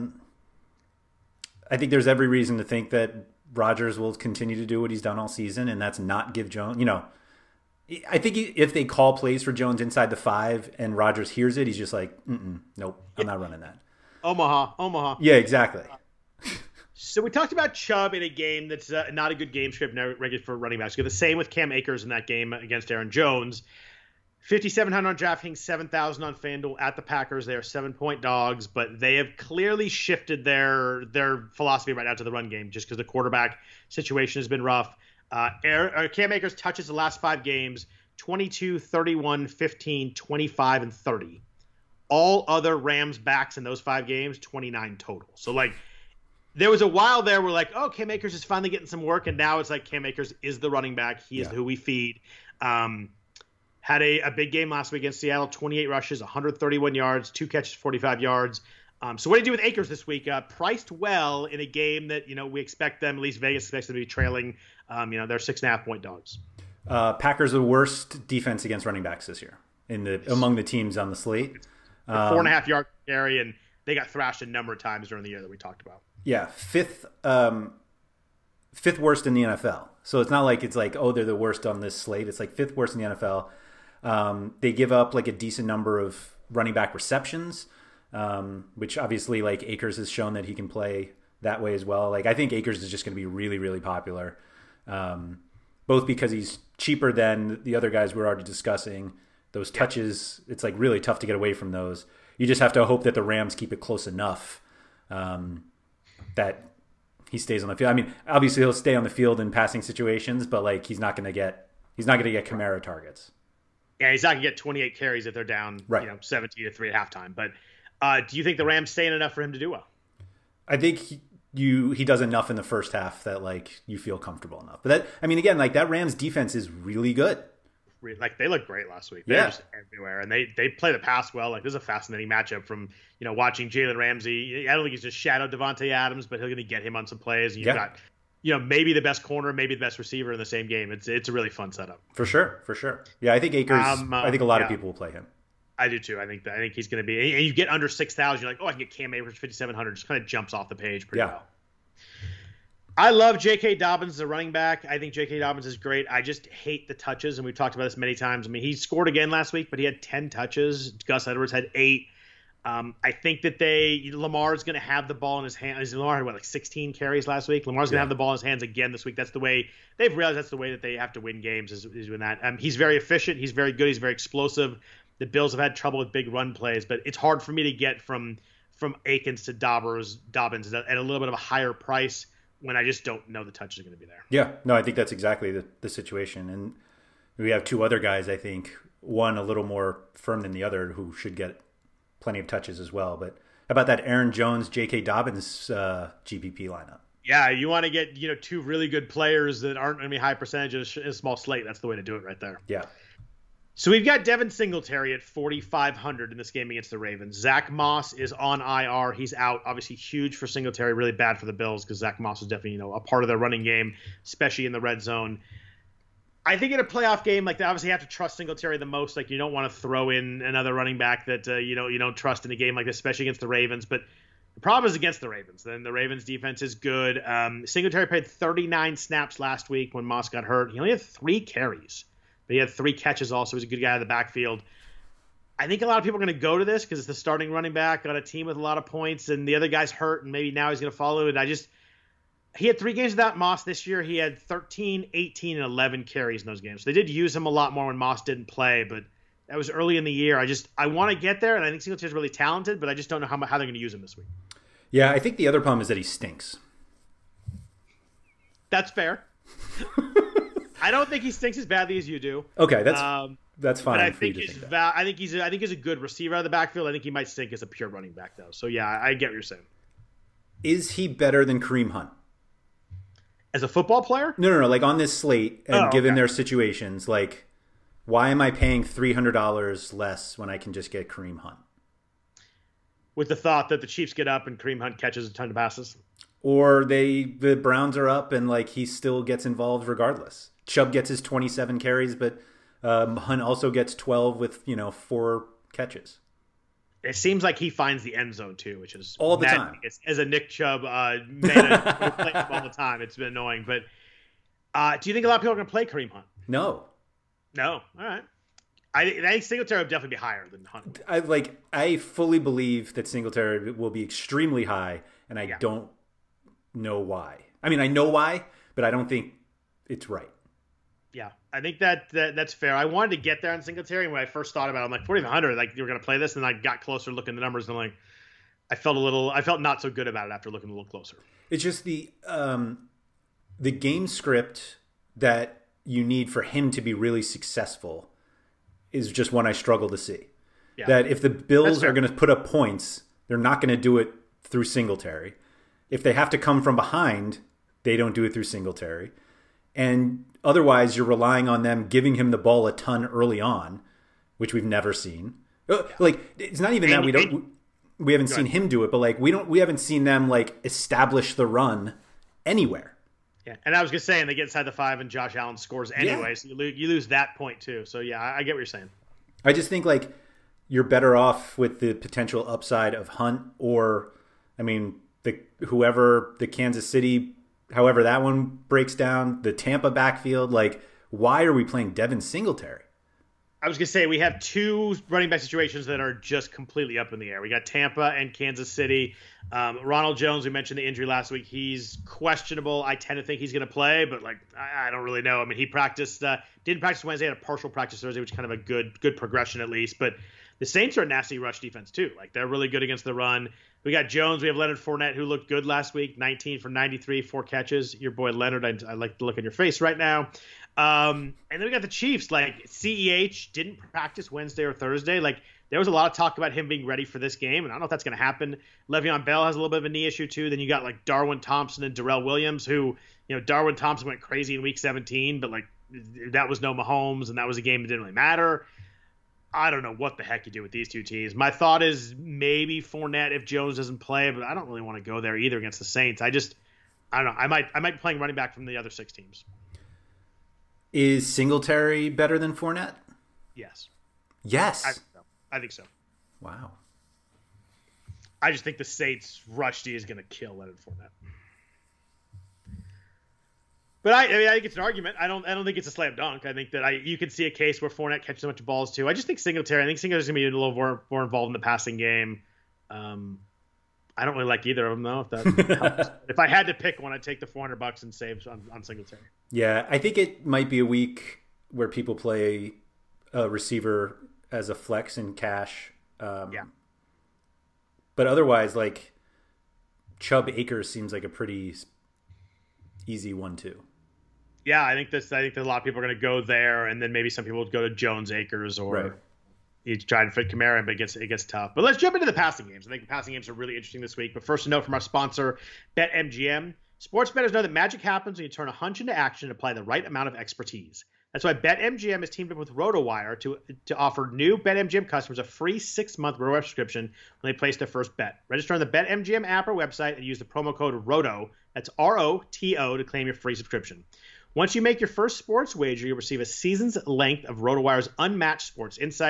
there's every reason to think that Rodgers will continue to do what he's done all season, and that's not give Jones. I think if they call plays for Jones inside the 5 and Rodgers hears it, he's just like, nope, I'm not running that. Omaha. Yeah, exactly. So we talked about Chubb in a game that's not a good game script regular for running backs. You get the same with Cam Akers in that game against Aaron Jones. 5,700 on DraftKings, 7,000 on FanDuel at the Packers. They are 7-point dogs, but they have clearly shifted their philosophy right now to the run game just because the quarterback situation has been rough. Cam Akers touches the last 5 games, 22, 31, 15, 25, and 30. All other Rams backs in those 5 games, 29 total. So, like, there was a while there where, like, oh, Cam Akers is finally getting some work, and now it's like Cam Akers is the running back. He is who we feed. Had a big game last week against Seattle, 28 rushes, 131 yards, 2 catches, 45 yards. So what do you do with Akers this week? Priced well in a game that, we expect them, at least Vegas expects them to be trailing. They're 6.5-point dogs. Packers are the worst defense against running backs this year among the teams on the slate. 4.5 yard carry, and they got thrashed a number of times during the year that we talked about. Yeah, fifth worst in the NFL. So it's not like it's like, oh, they're the worst on this slate. It's like 5th worst in the NFL. They give up like a decent number of running back receptions, which obviously like Akers has shown that he can play that way as well. Like I think Akers is just going to be really, really popular, both because he's cheaper than the other guys we're already discussing. Those touches, it's like really tough to get away from those. You just have to hope that the Rams keep it close enough that he stays on the field. I mean, obviously he'll stay on the field in passing situations, but like he's not going to get Kamara targets. Yeah, he's not going to get 28 carries if they're down 17-3 at halftime. But do you think the Rams stay in enough for him to do well? I think he does enough in the first half that like you feel comfortable enough. But that, I mean, again, like that Rams defense is really good. Like they looked great last week. They're just everywhere, and they play the pass well. Like this is a fascinating matchup from watching Jalen Ramsey. I don't think he's just shadowed Devontae Adams, but he's going to get him on some plays. And you've got maybe the best corner, maybe the best receiver in the same game. It's a really fun setup. For sure. Yeah, I think Akers. I think a lot of people will play him. I do too. I think he's going to be. And you get under 6,000, you're like, oh, I can get Cam Akers 5,700. Just kind of jumps off the page pretty well. I love J.K. Dobbins as a running back. I think J.K. Dobbins is great. I just hate the touches, and we've talked about this many times. I mean, he scored again last week, but he had 10 touches. Gus Edwards had 8. I think that Lamar's going to have the ball in his hands. Lamar had, 16 carries last week? Lamar's going to have the ball in his hands again this week. That's the way – they've realized that's the way that they have to win games is doing that. He's very efficient. He's very good. He's very explosive. The Bills have had trouble with big run plays, but it's hard for me to get from Akins to Dobbins at a little bit of a higher price when I just don't know the touches are going to be there. Yeah, no, I think that's exactly the situation. And we have 2 other guys, I think, one a little more firm than the other who should get plenty of touches as well. But how about that Aaron Jones, J.K. Dobbins GPP lineup? Yeah, you want to get 2 really good players that aren't going to be high percentages in a small slate. That's the way to do it right there. Yeah. So we've got Devin Singletary at 4,500 in this game against the Ravens. Zach Moss is on IR. He's out. Obviously huge for Singletary, really bad for the Bills because Zach Moss is definitely, a part of their running game, especially in the red zone. I think in a playoff game, like they obviously have to trust Singletary the most. Like you don't want to throw in another running back that you don't trust in a game like this, especially against the Ravens. But problem is against the Ravens. Then the Ravens defense is good. Singletary played 39 snaps last week when Moss got hurt. He only had 3 carries, but he had 3 catches also. He's a good guy out of the backfield. I think a lot of people are going to go to this because it's the starting running back on a team with a lot of points, and the other guy's hurt, and maybe now he's going to follow it. He had 3 games without Moss this year. He had 13, 18, and 11 carries in those games. So they did use him a lot more when Moss didn't play, but that was early in the year. I want to get there, and I think Singletary's really talented, but I just don't know how they're going to use him this week. Yeah, I think the other problem is that he stinks. That's fair. I don't think he stinks as badly as you do. Okay, that's fine. But I think he's a good receiver out of the backfield. I think he might stink as a pure running back, though. So yeah, I get what you're saying. Is he better than Kareem Hunt? As a football player? No. Like on this slate, and given their situations, like why am I paying $300 less when I can just get Kareem Hunt? With the thought that the Chiefs get up and Kareem Hunt catches a ton of passes? Or the Browns are up and like he still gets involved regardless. Chubb gets his 27 carries, but Hunt also gets 12 with 4 catches. It seems like he finds the end zone too, which is all the time. As a Nick Chubb man, all the time, it's been annoying. But do you think a lot of people are going to play Kareem Hunt? No. All right. I think Singletary would definitely be higher than Hunt. I fully believe that Singletary will be extremely high, and I don't know why. I mean, I know why, but I don't think it's right. Yeah, I think that's fair. I wanted to get there on Singletary, and when I first thought about it, I'm like 4,500. Like you were going to play this, and I got closer, looking at the numbers, and I'm like, I felt not so good about it after looking a little closer. It's just the game script that you need for him to be really successful is just one I struggle to see. Yeah. That if the Bills are going to put up points, they're not going to do it through Singletary. If they have to come from behind, they don't do it through Singletary. And otherwise, you're relying on them giving him the ball a ton early on, which we've never seen. Like it's not even that we haven't seen him do it, but like we haven't seen them like establish the run anywhere. Yeah, and I was just saying they get inside the 5 and Josh Allen scores anyway, so you lose that point too. So yeah, I get what you're saying. I just think like you're better off with the potential upside of Hunt, or I mean the Kansas City, however that one breaks down, the Tampa backfield. Like, why are we playing Devin Singletary? I was going to say we have 2 running back situations that are just completely up in the air. We got Tampa and Kansas City. Ronald Jones, we mentioned the injury last week. He's questionable. I tend to think he's going to play, but like I don't really know. I mean, he didn't practice Wednesday, had a partial practice Thursday, which is kind of a good progression at least. But the Saints are a nasty rush defense too. Like they're really good against the run. We got Jones. We have Leonard Fournette, who looked good last week, 19 for 93, 4 catches. Your boy Leonard, I like to look at your face right now. And then we got the Chiefs. Like CEH didn't practice Wednesday or Thursday. Like there was a lot of talk about him being ready for this game, and I don't know if that's going to happen. Le'Veon Bell has a little bit of a knee issue too. Then you got like Darwin Thompson and Darrell Williams, who Darwin Thompson went crazy in Week 17, but like that was no Mahomes, and that was a game that didn't really matter. I don't know what the heck you do with these 2 teams. My thought is maybe Fournette if Jones doesn't play, but I don't really want to go there either against the Saints. I don't know. I might be playing running back from the other 6 teams. Is Singletary better than Fournette? Yes. Yes. I think so. Wow. I just think the Saints rush D is going to kill Leonard Fournette. But I think it's an argument. I don't think it's a slam dunk. I think that you could see a case where Fournette catches a bunch of balls too. I just think Singletary. I think Singletary's going to be a little more involved in the passing game. I don't really like either of them though. If that helps. If I had to pick one, I'd take the $400 and save on Singletary. Yeah, I think it might be a week where people play a receiver as a flex in cash. Yeah. But otherwise, like Chubb Akers seems like a pretty easy one too. Yeah, I think that a lot of people are going to go there, and then maybe some people would go to Jones Akers or you try and fit Kamara in, but it gets tough. But let's jump into the passing games. I think the passing games are really interesting this week. But first, a note from our sponsor, BetMGM. Sports bettors know that magic happens when you turn a hunch into action and apply the right amount of expertise. That's why BetMGM has teamed up with RotoWire to offer new BetMGM customers a free 6-month RotoWire subscription when they place their first bet. Register on the BetMGM app or website and use the promo code ROTO, that's ROTO, to claim your free subscription. Once you make your first sports wager, you'll receive a season's length of RotoWire's unmatched sports insights,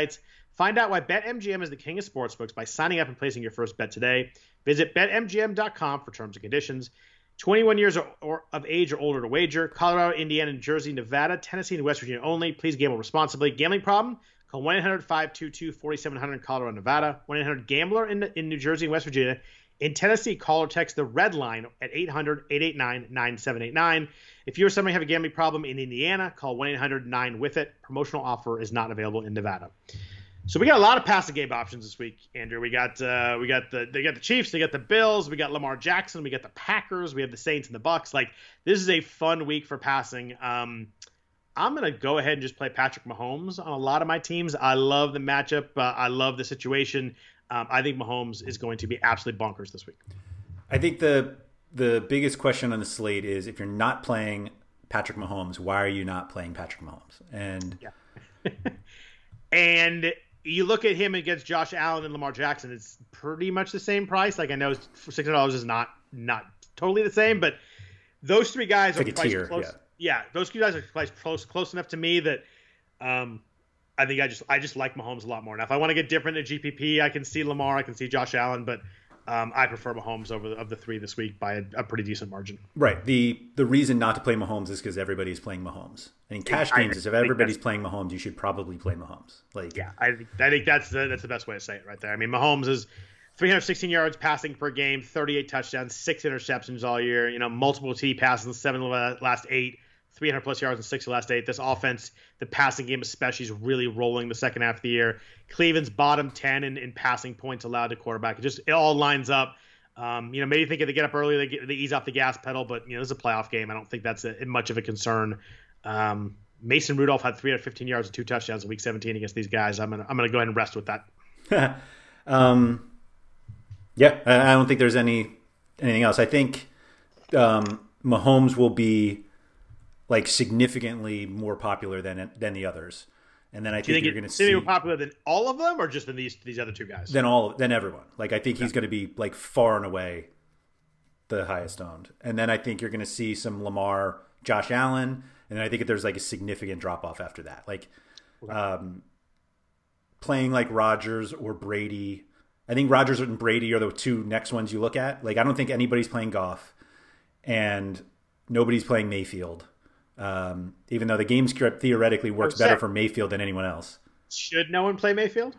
Find out why BetMGM is the king of sportsbooks by signing up and placing your first bet today. Visit BetMGM.com for terms and conditions. 21 years of age or older to wager. Colorado, Indiana, New Jersey, Nevada, Tennessee, and West Virginia only. Please gamble responsibly. Gambling problem? Call 1-800-522-4700 in Colorado, Nevada. 1-800-GAMBLER in New Jersey and West Virginia. In Tennessee, call or text the red line at 800-889-9789. If you or somebody have a gambling problem in Indiana, call 1-800-9-WITH-IT. Promotional offer is not available in Nevada. So we got a lot of passing game options this week, Andrew. They got the Chiefs, they got the Bills, we got Lamar Jackson, we got the Packers, we have the Saints and the Bucks. Like, this is a fun week for passing. I'm going to go ahead and just play Patrick Mahomes on a lot of my teams. I love the matchup. I love the situation. I think Mahomes is going to be absolutely bonkers this week. I think the biggest question on the slate is, if you're not playing Patrick Mahomes, why are you not playing Patrick Mahomes? And and you look at him against Josh Allen and Lamar Jackson, it's pretty much the same price. Like, I know $600 is not totally the same, but those three guys are priced close. Yeah, those two guys are priced close enough to me that I think I just like Mahomes a lot more. Now, if I want to get different at GPP, I can see Lamar, I can see Josh Allen, but I prefer Mahomes of the three this week by a pretty decent margin. Right. The reason not to play Mahomes is because everybody's playing Mahomes. And in cash games, if everybody's playing Mahomes, you should probably play Mahomes. Like, yeah, I think that's the best way to say it right there. I mean, Mahomes is 316 yards passing per game, 38 touchdowns, 6 interceptions all year. You know, multiple TD passes, 7 of the last 8. 300 plus yards in 6 of the last 8. This offense, the passing game especially, is really rolling the second half of the year. Cleveland's bottom 10 in passing points allowed to quarterback. It all lines up. Maybe think if they get up early, they ease off the gas pedal, but this is a playoff game. I don't think that's much of a concern. Mason Rudolph had 315 yards and 2 touchdowns in Week 17 against these guys. I'm gonna go ahead and rest with that. I don't think there's anything else. I think Mahomes will be like significantly more popular than the others, and then I think you're going to see more popular than all of them, or just than these other two guys. Than everyone. Like, I think he's going to be like far and away the highest owned, and then I think you're going to see some Lamar, Josh Allen, and then I think there's like a significant drop off after that. Like, playing like Rodgers or Brady. I think Rodgers and Brady are the two next ones you look at. Like, I don't think anybody's playing Goff, and nobody's playing Mayfield. Even though the game script theoretically works better for Mayfield than anyone else. Should no one play Mayfield?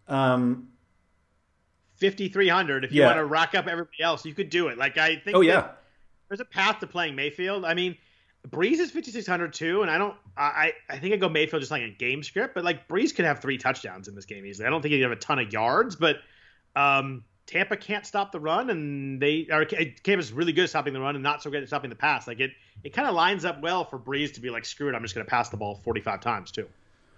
5,300. If you want to rack up everybody else, you could do it. Like, I think there's a path to playing Mayfield. I mean, Breeze is 5,600 too, and I think I go Mayfield just like a game script, but like Breeze could have 3 touchdowns in this game easily. I don't think he'd have a ton of yards, but Tampa can't stop the run, and Tampa's really good at stopping the run and not so good at stopping the pass. Like, it kind of lines up well for Breeze to be like, screw it, I'm just going to pass the ball 45 times too.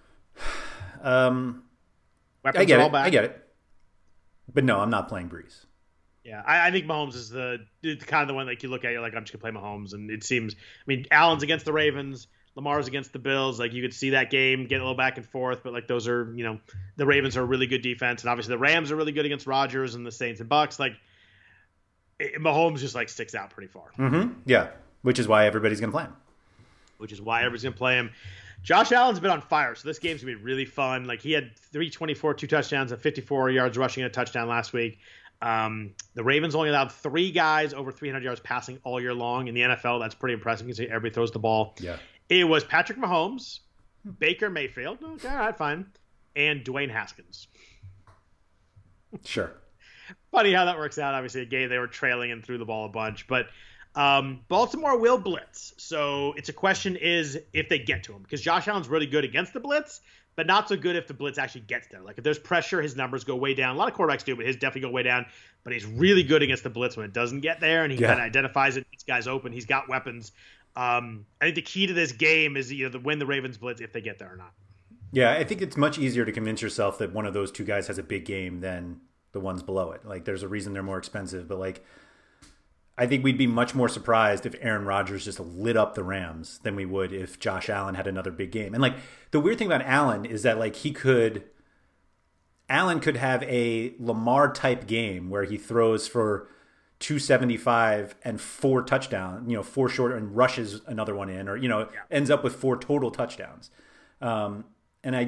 I get it. But no, I'm not playing Breeze. Yeah, I think Mahomes is the kind of the one that you look at, you're like, I'm just going to play Mahomes. And it seems, I mean, Allen's against the Ravens, Lamar's against the Bills. Like, you could see that game get a little back and forth, but like, those are, the Ravens are a really good defense, and obviously the Rams are really good against Rodgers and the Saints and Bucks. Like, Mahomes just like sticks out pretty far. Mm-hmm. Yeah, which is why everybody's going to play him. Josh Allen's been on fire, so this game's going to be really fun. Like, he had 324, 2 touchdowns, and 54 yards rushing and a touchdown last week. The Ravens only allowed 3 guys over 300 yards passing all year long. In the NFL, that's pretty impressive. You can see everybody throws the ball. Yeah. It was Patrick Mahomes, Baker Mayfield, okay, all right, fine, and Dwayne Haskins. Sure. Funny how that works out. Obviously, a game they were trailing and threw the ball a bunch, but Baltimore will blitz. So it's a question is if they get to him, because Josh Allen's really good against the blitz, but not so good if the blitz actually gets there. Like, if there's pressure, his numbers go way down. A lot of quarterbacks do, but his definitely go way down. But he's really good against the blitz when it doesn't get there, and he kind of identifies it. These guys open. He's got weapons. I think the key to this game is win the Ravens blitz if they get there or not. Yeah, I think it's much easier to convince yourself that one of those two guys has a big game than the ones below it. Like, there's a reason they're more expensive, but like, I think we'd be much more surprised if Aaron Rodgers just lit up the Rams than we would if Josh Allen had another big game. And like, the weird thing about Allen is that like Allen could have a Lamar type game where he throws for 275 and 4 touchdowns, 4 short, and rushes another one in, or ends up with 4 total touchdowns. And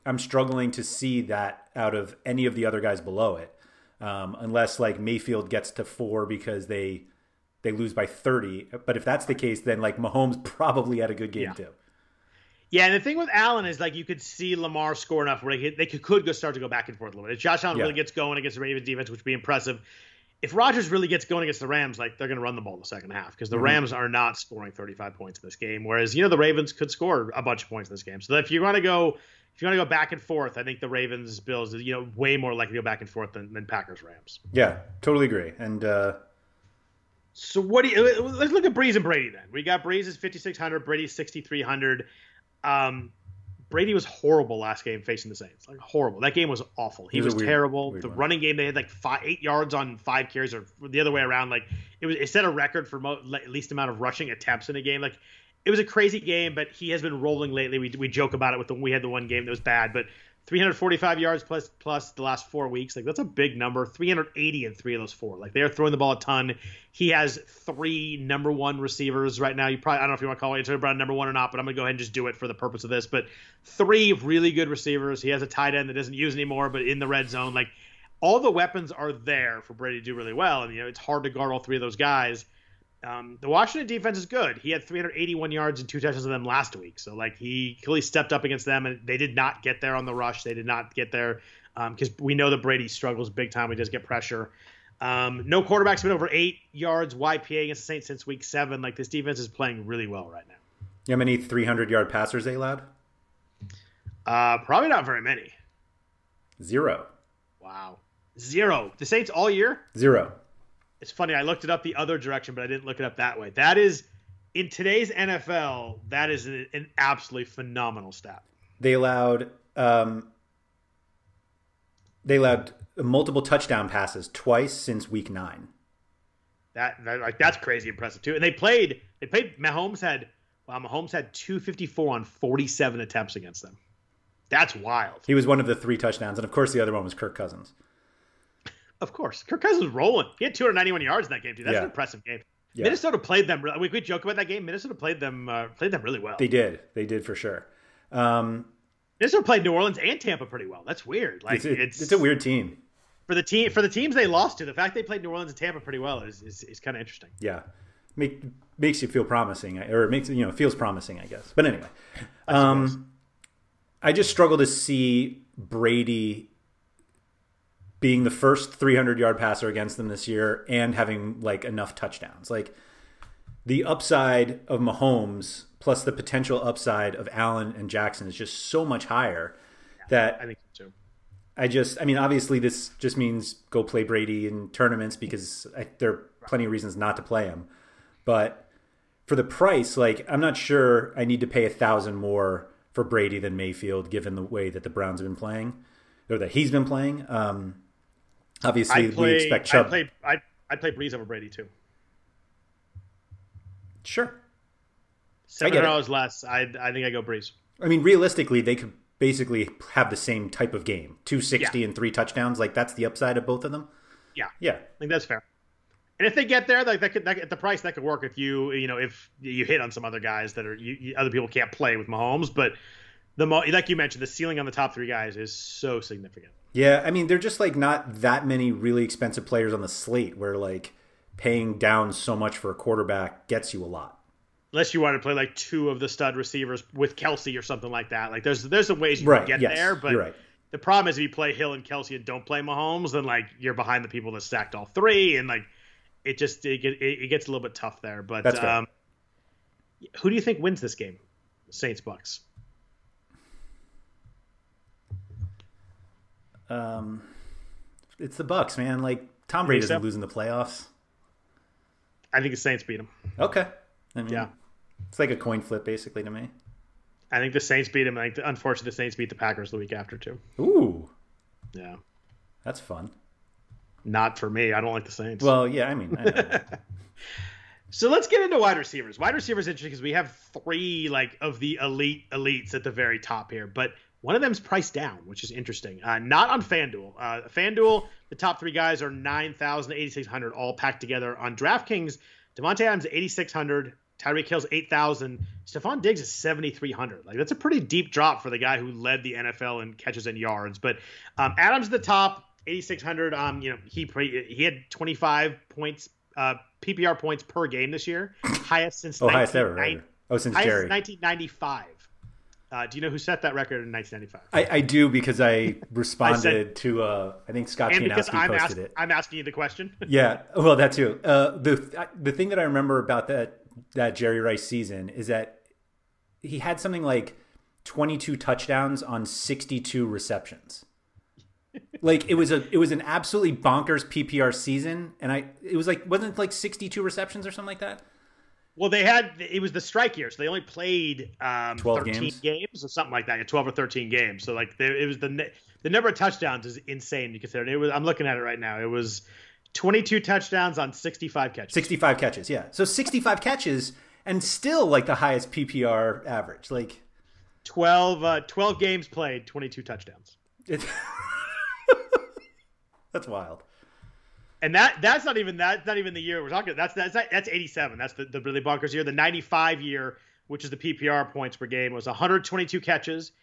I'm struggling to see that out of any of the other guys below it, unless like Mayfield gets to 4 because they lose by 30. But if that's the case, then like Mahomes probably had a good game too. Yeah, and the thing with Allen is like you could see Lamar score enough where they could start to go back and forth a little bit. If Josh Allen really gets going against the Ravens defense, which would be impressive. If Rodgers really gets going against the Rams, like they're going to run the ball in the second half because the Rams are not scoring 35 points in this game. Whereas the Ravens could score a bunch of points in this game. So if you want to go back and forth, I think the Ravens Bills is way more likely to go back and forth than Packers Rams. Yeah, totally agree. And so let's look at Breeze and Brady then. We got Breeze is 5,600, Brady's 6,300. Brady was horrible last game facing the Saints. Like horrible. That game was awful. He was terrible. The running game, they had like 8 yards on 5 carries, or the other way around. Like it set a record for least amount of rushing attempts in a game. Like it was a crazy game, but he has been rolling lately. We joke about it we had the one game that was bad, but 345 yards plus the last 4 weeks. Like that's a big number. 380 in 3 of those 4. Like they are throwing the ball a ton. He has 3 number 1 receivers right now. I don't know if you want to call Antonio Brown number 1 or not, but I'm going to go ahead and just do it for the purpose of this. But 3 really good receivers. He has a tight end that doesn't use anymore, but in the red zone. Like all the weapons are there for Brady to do really well. And it's hard to guard all 3 of those guys. The Washington defense is good. He had 381 yards and 2 touchdowns of them last week. So like he clearly stepped up against them, and they did not get there on the rush. They did not get there because we know that Brady struggles big time. He does get pressure. No quarterback's been over 8 yards YPA against the Saints since week 7. Like this defense is playing really well right now. You know how many 300-yard passers they allowed? Probably not very many. 0. Wow. 0. The Saints all year? 0. It's funny. I looked it up the other direction, but I didn't look it up that way. That is, in today's NFL, that is an absolutely phenomenal stat. They allowed multiple touchdown passes twice since week 9. That's crazy impressive too. And they played. Mahomes had 254 on 47 attempts against them. That's wild. He was one of the 3 touchdowns, and of course the other one was Kirk Cousins. Of course. Kirk Cousins was rolling. He had 291 yards in that game, too. That's an impressive game. Yeah. Minnesota played them. We joke about that game. Minnesota played them really well. They did. They did for sure. Minnesota played New Orleans and Tampa pretty well. That's weird. Like it's a weird team. For the teams they lost to, the fact they played New Orleans and Tampa pretty well is kind of interesting. Yeah. Makes you feel promising, or it feels promising, I guess. But anyway. I just struggle to see Brady being the first 300-yard passer against them this year and having like enough touchdowns. Like the upside of Mahomes plus the potential upside of Allen and Jackson is just so much higher that I think so too. Obviously this just means go play Brady in tournaments because there are plenty of reasons not to play him. But for the price, like I'm not sure I need to pay $1,000 more for Brady than Mayfield, given the way that the Browns have been playing or that he's been playing. Obviously, we expect Chubb. I'd play Breeze over Brady too. Sure. $700 less. I think I go Breeze. I mean, realistically, they could basically have the same type of game: 260 and 3 touchdowns. Like that's the upside of both of them. Yeah, yeah. I think that's fair. And if they get there, like at the price, that could work. If if you hit on some other guys that are other people can't play with Mahomes, but like you mentioned, the ceiling on the top 3 guys is so significant. Yeah, I mean, they're just like not that many really expensive players on the slate where like paying down so much for a quarterback gets you a lot. Unless you want to play like 2 of the stud receivers with Kelsey or something like that. Like there's some ways you can get there, but you're right. The problem is if you play Hill and Kelsey and don't play Mahomes, then like you're behind the people that stacked all 3, and like it gets a little bit tough there. But that's fair. Who do you think wins this game? Saints Bucks. It's the Bucks, man. Like Tom Brady doesn't lose in the playoffs. I think the Saints beat him. Okay. I mean, yeah. It's like a coin flip, basically, to me. I think the Saints beat him. Unfortunately, the Saints beat the Packers the week after, too. Ooh. Yeah. That's fun. Not for me. I don't like the Saints. Well, yeah, I mean. So let's get into wide receivers. Wide receivers interesting because we have 3 like of the elites at the very top here, but one of them's priced down, which is interesting. Not on FanDuel. FanDuel, the top 3 guys are 9,000 to 8,600 all packed together. On DraftKings, Devontae Adams 8,600, Tyreek Hill's 8,000. Stephon Diggs is 7,300. Like, that's a pretty deep drop for the guy who led the NFL in catches and yards. But Adams at the top, 8,600. He had 25 points, PPR points per game this year, highest since highest ever. Right? Since Jerry. 1995. Do you know who set that record in 1995? I do, because I responded to I think Scott Chianowski posted it. I'm asking you the question. Yeah, well, that too. The thing that I remember about that Jerry Rice season is that he had something like 22 touchdowns on 62 receptions. Like, it was an absolutely bonkers PPR season, and wasn't it like 62 receptions or something like that? Well, it was the strike year, so they only played 13 games or something like that, 12 or 13 games. So, like, it was the number of touchdowns is insane. You consider I'm looking at it right now. It was 22 touchdowns on 65 catches. 65 catches, yeah. So 65 catches and still like the highest PPR average. Like 12 games played, 22 touchdowns. That's wild. And that's not even the year we're talking. That's 87. That's the really bonkers year. The 95 year, which is the PPR points per game, was 122 catches,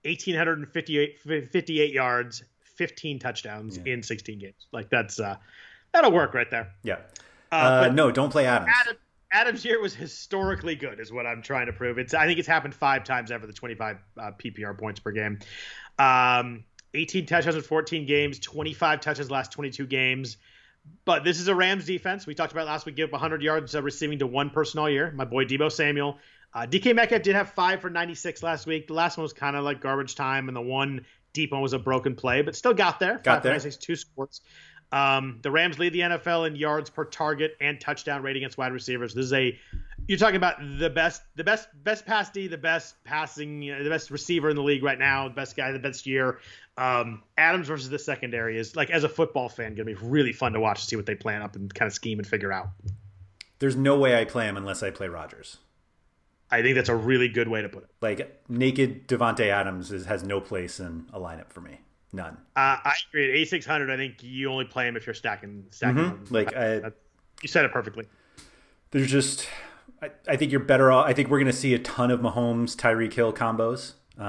1,858 yards, 15 touchdowns in 16 games. Like, that'll work right there. Yeah. No, don't play Adams. Adams' year was historically good, is what I'm trying to prove. I think it's happened 5 times ever, the 25 PPR points per game. 18 touchdowns in 14 games, 25 touches last 22 games. But this is a Rams defense. We talked about last week, give up 100 yards receiving to one person all year. My boy Deebo Samuel. DK Metcalf did have 5 for 96 last week. The last one was kind of like garbage time, and the one deep one was a broken play, but still got there. 5 for 96, 2 scores. The Rams lead the NFL in yards per target and touchdown rate against wide receivers. You're talking about the best pass D, the best passing, the best receiver in the league right now, the best guy, the best year. Adams versus the secondary is, like, as a football fan, going to be really fun to watch to see what they plan up and kind of scheme and figure out. There's no way I play him unless I play Rodgers. I think that's a really good way to put it. Like, naked Devontae Adams has no place in a lineup for me. None. I agree. At 8,600, I think you only play him if you're stacking. Mm-hmm. You said it perfectly. There's just, I think you're better off. I think we're going to see a ton of Mahomes, Tyreek Hill combos.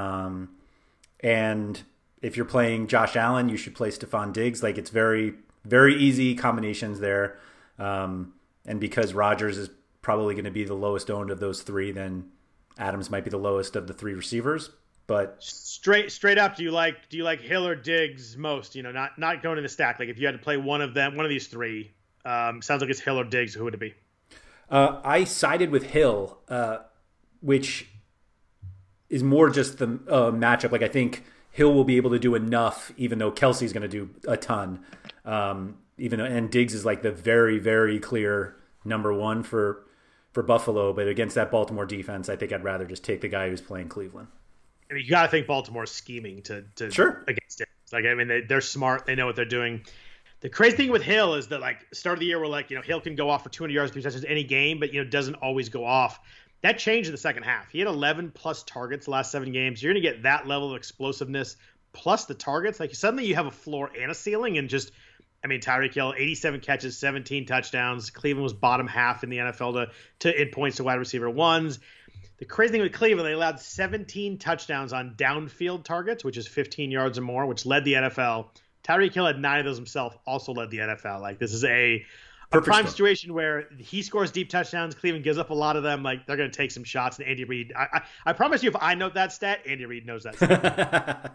And if you're playing Josh Allen, you should play Stephon Diggs. Like, it's very, very easy combinations there. And because Rodgers is probably going to be the lowest owned of those 3, then Adams might be the lowest of the 3 receivers. But straight up, do you like Hill or Diggs most? Not going to the stack. Like, if you had to play one of these 3, sounds like it's Hill or Diggs. Who would it be? I sided with Hill, which is more just the matchup. Like, I think Hill will be able to do enough, even though Kelsey's going to do a ton. And Diggs is like the very, very clear number 1 for Buffalo. But against that Baltimore defense, I think I'd rather just take the guy who's playing Cleveland. I mean, you got to think Baltimore's scheming to sure against it. Like, I mean, they're smart. They know what they're doing. The crazy thing with Hill is that, like, start of the year, we're like, Hill can go off for 200 yards, 3 touchdowns any game, but, doesn't always go off. That changed in the second half. He had 11 plus targets the last 7 games. You're going to get that level of explosiveness plus the targets. Like, suddenly you have a floor and a ceiling, and just, I mean, Tyreek Hill, 87 catches, 17 touchdowns. Cleveland was bottom half in the NFL to in points to wide receiver 1s. The crazy thing with Cleveland, they allowed 17 touchdowns on downfield targets, which is 15 yards or more, which led the NFL. Tyreek Hill had 9 of those himself, also led the NFL. Like, this is a prime situation where he scores deep touchdowns. Cleveland gives up a lot of them. Like, they're going to take some shots. And Andy Reid, I promise you, if I know that stat, Andy Reid knows that stat.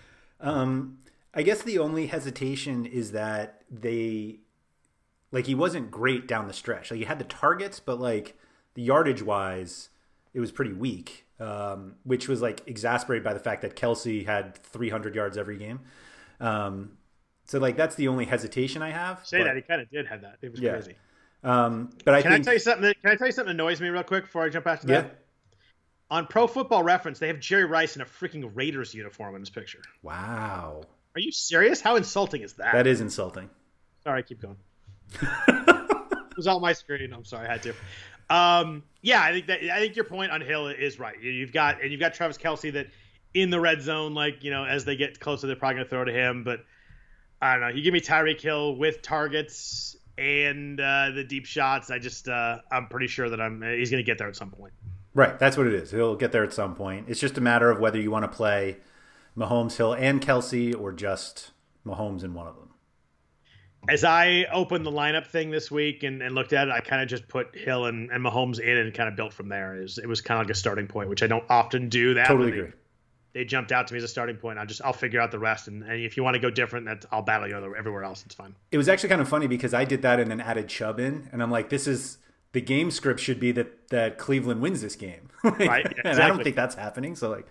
I guess the only hesitation is that he wasn't great down the stretch. Like, he had the targets, but, like, the yardage wise, it was pretty weak, which was, like, exasperated by the fact that Kelsey had 300 yards every game. So, like, that's the only hesitation I have. That he kind of did have that. It was crazy. But Can I tell you something that annoys me real quick before I jump after that? Yeah. On Pro Football Reference, they have Jerry Rice in a freaking Raiders uniform in this picture. Wow. Are you serious? How insulting is that? That is insulting. Sorry, keep going. It was on my screen. I'm sorry, I had to. I think your point on Hill is right. You've got Travis Kelce that in the red zone, like, as they get closer, they're probably going to throw to him. But I don't know. You give me Tyreek Hill with targets and the deep shots. I'm pretty sure that he's going to get there at some point. Right, that's what it is. He'll get there at some point. It's just a matter of whether you want to play Mahomes, Hill, and Kelsey, or just Mahomes in one of them. As I opened the lineup thing this week and looked at it, I kind of just put Hill and Mahomes in and kind of built from there. It was kind of like a starting point, which I don't often do that. Totally agree. They jumped out to me as a starting point. I'll figure out the rest, and if you want to go different, I'll battle you everywhere else. It's fine. It was actually kind of funny because I did that and then added Chubb in, and I'm like, the game script should be that Cleveland wins this game, right? Yeah, exactly. And I don't think that's happening. So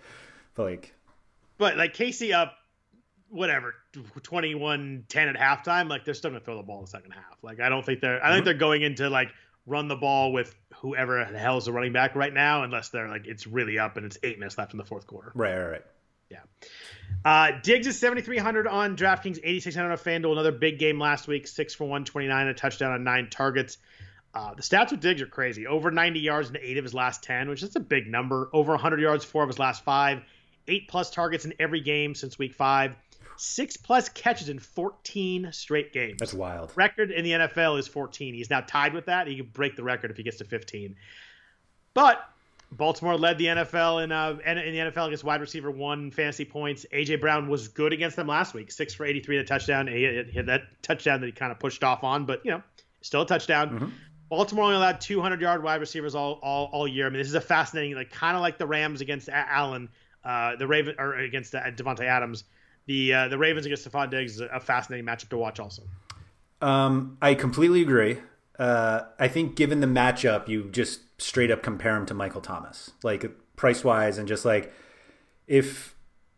but Casey up, whatever, 21-10 at halftime. Like, they're still gonna throw the ball in the second half. Like, I think they're going into like run the ball with whoever the hell is the running back right now, unless they're like it's really up and it's 8 minutes left in the fourth quarter. Right. Yeah. Diggs is 7,300 on DraftKings, 8,600 on FanDuel. Another big game last week, 6 for 129, a touchdown on 9 targets. The stats with Diggs are crazy. Over 90 yards in 8 of his last 10, which is a big number. Over 100 yards, 4 of his last 5. 8+ targets in every game since week 5. 6+ catches in 14 straight games. That's wild. Record in the NFL is 14. He's now tied with that. He can break the record if he gets to 15. But Baltimore led the NFL in the NFL against wide receiver 1 fantasy points. A.J. Brown was good against them last week. 6 for 83 to touchdown. He had that touchdown that he kind of pushed off on, but still a touchdown. Mm-hmm. Baltimore only allowed 200-yard wide receivers all year. I mean, this is a fascinating, kind of like the Rams against Allen, the Raven or against Devontae Adams. The Ravens against Stephon Diggs is a fascinating matchup to watch also. I completely agree. I think given the matchup, you just straight up compare him to Michael Thomas, like price-wise, and just like if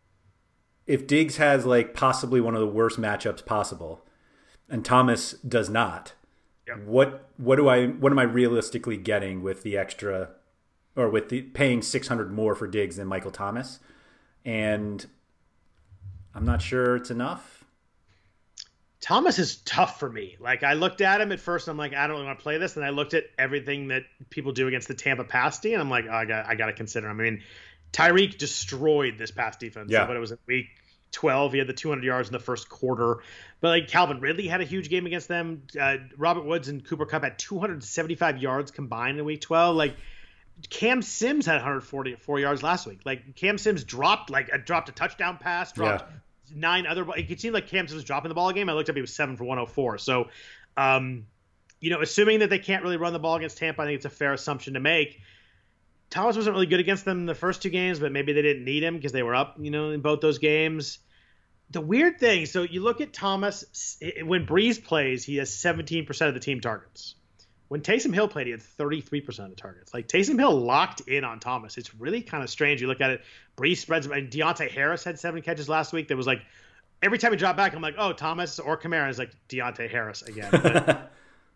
Diggs has like possibly one of the worst matchups possible and Thomas does not, yep. What am I realistically getting with the extra, or with the paying $600 more for Diggs than Michael Thomas? And I'm not sure it's enough. Thomas is tough for me. Like, I looked at him at first, and I'm like, I don't really want to play this. And I looked at everything that people do against the Tampa pass D, and I'm like, oh, I got to consider him. I mean, Tyreek destroyed this pass defense. Yeah. But it was in week 12. He had the 200 yards in the first quarter. But like Calvin Ridley had a huge game against them. Robert Woods and Cooper Kupp had 275 yards combined in week 12. Like, Cam Sims had 144 yards last week. Like, Cam Sims dropped a touchdown pass, dropped 9 other. It seemed like Cam Sims was dropping the ball game. I looked up, he was 7 for 104. So, assuming that they can't really run the ball against Tampa, I think it's a fair assumption to make. Thomas wasn't really good against them in the first 2 games, but maybe they didn't need him because they were up, in both those games. The weird thing, so you look at Thomas, when Breeze plays, he has 17% of the team targets. When Taysom Hill played, he had 33% of the targets. Like, Taysom Hill locked in on Thomas. It's really kind of strange. You look at it, Breeze spreads, and Deontay Harris had 7 catches last week. There was like, every time he dropped back, I'm like, oh, Thomas or Kamara. Is like Deontay Harris again. But,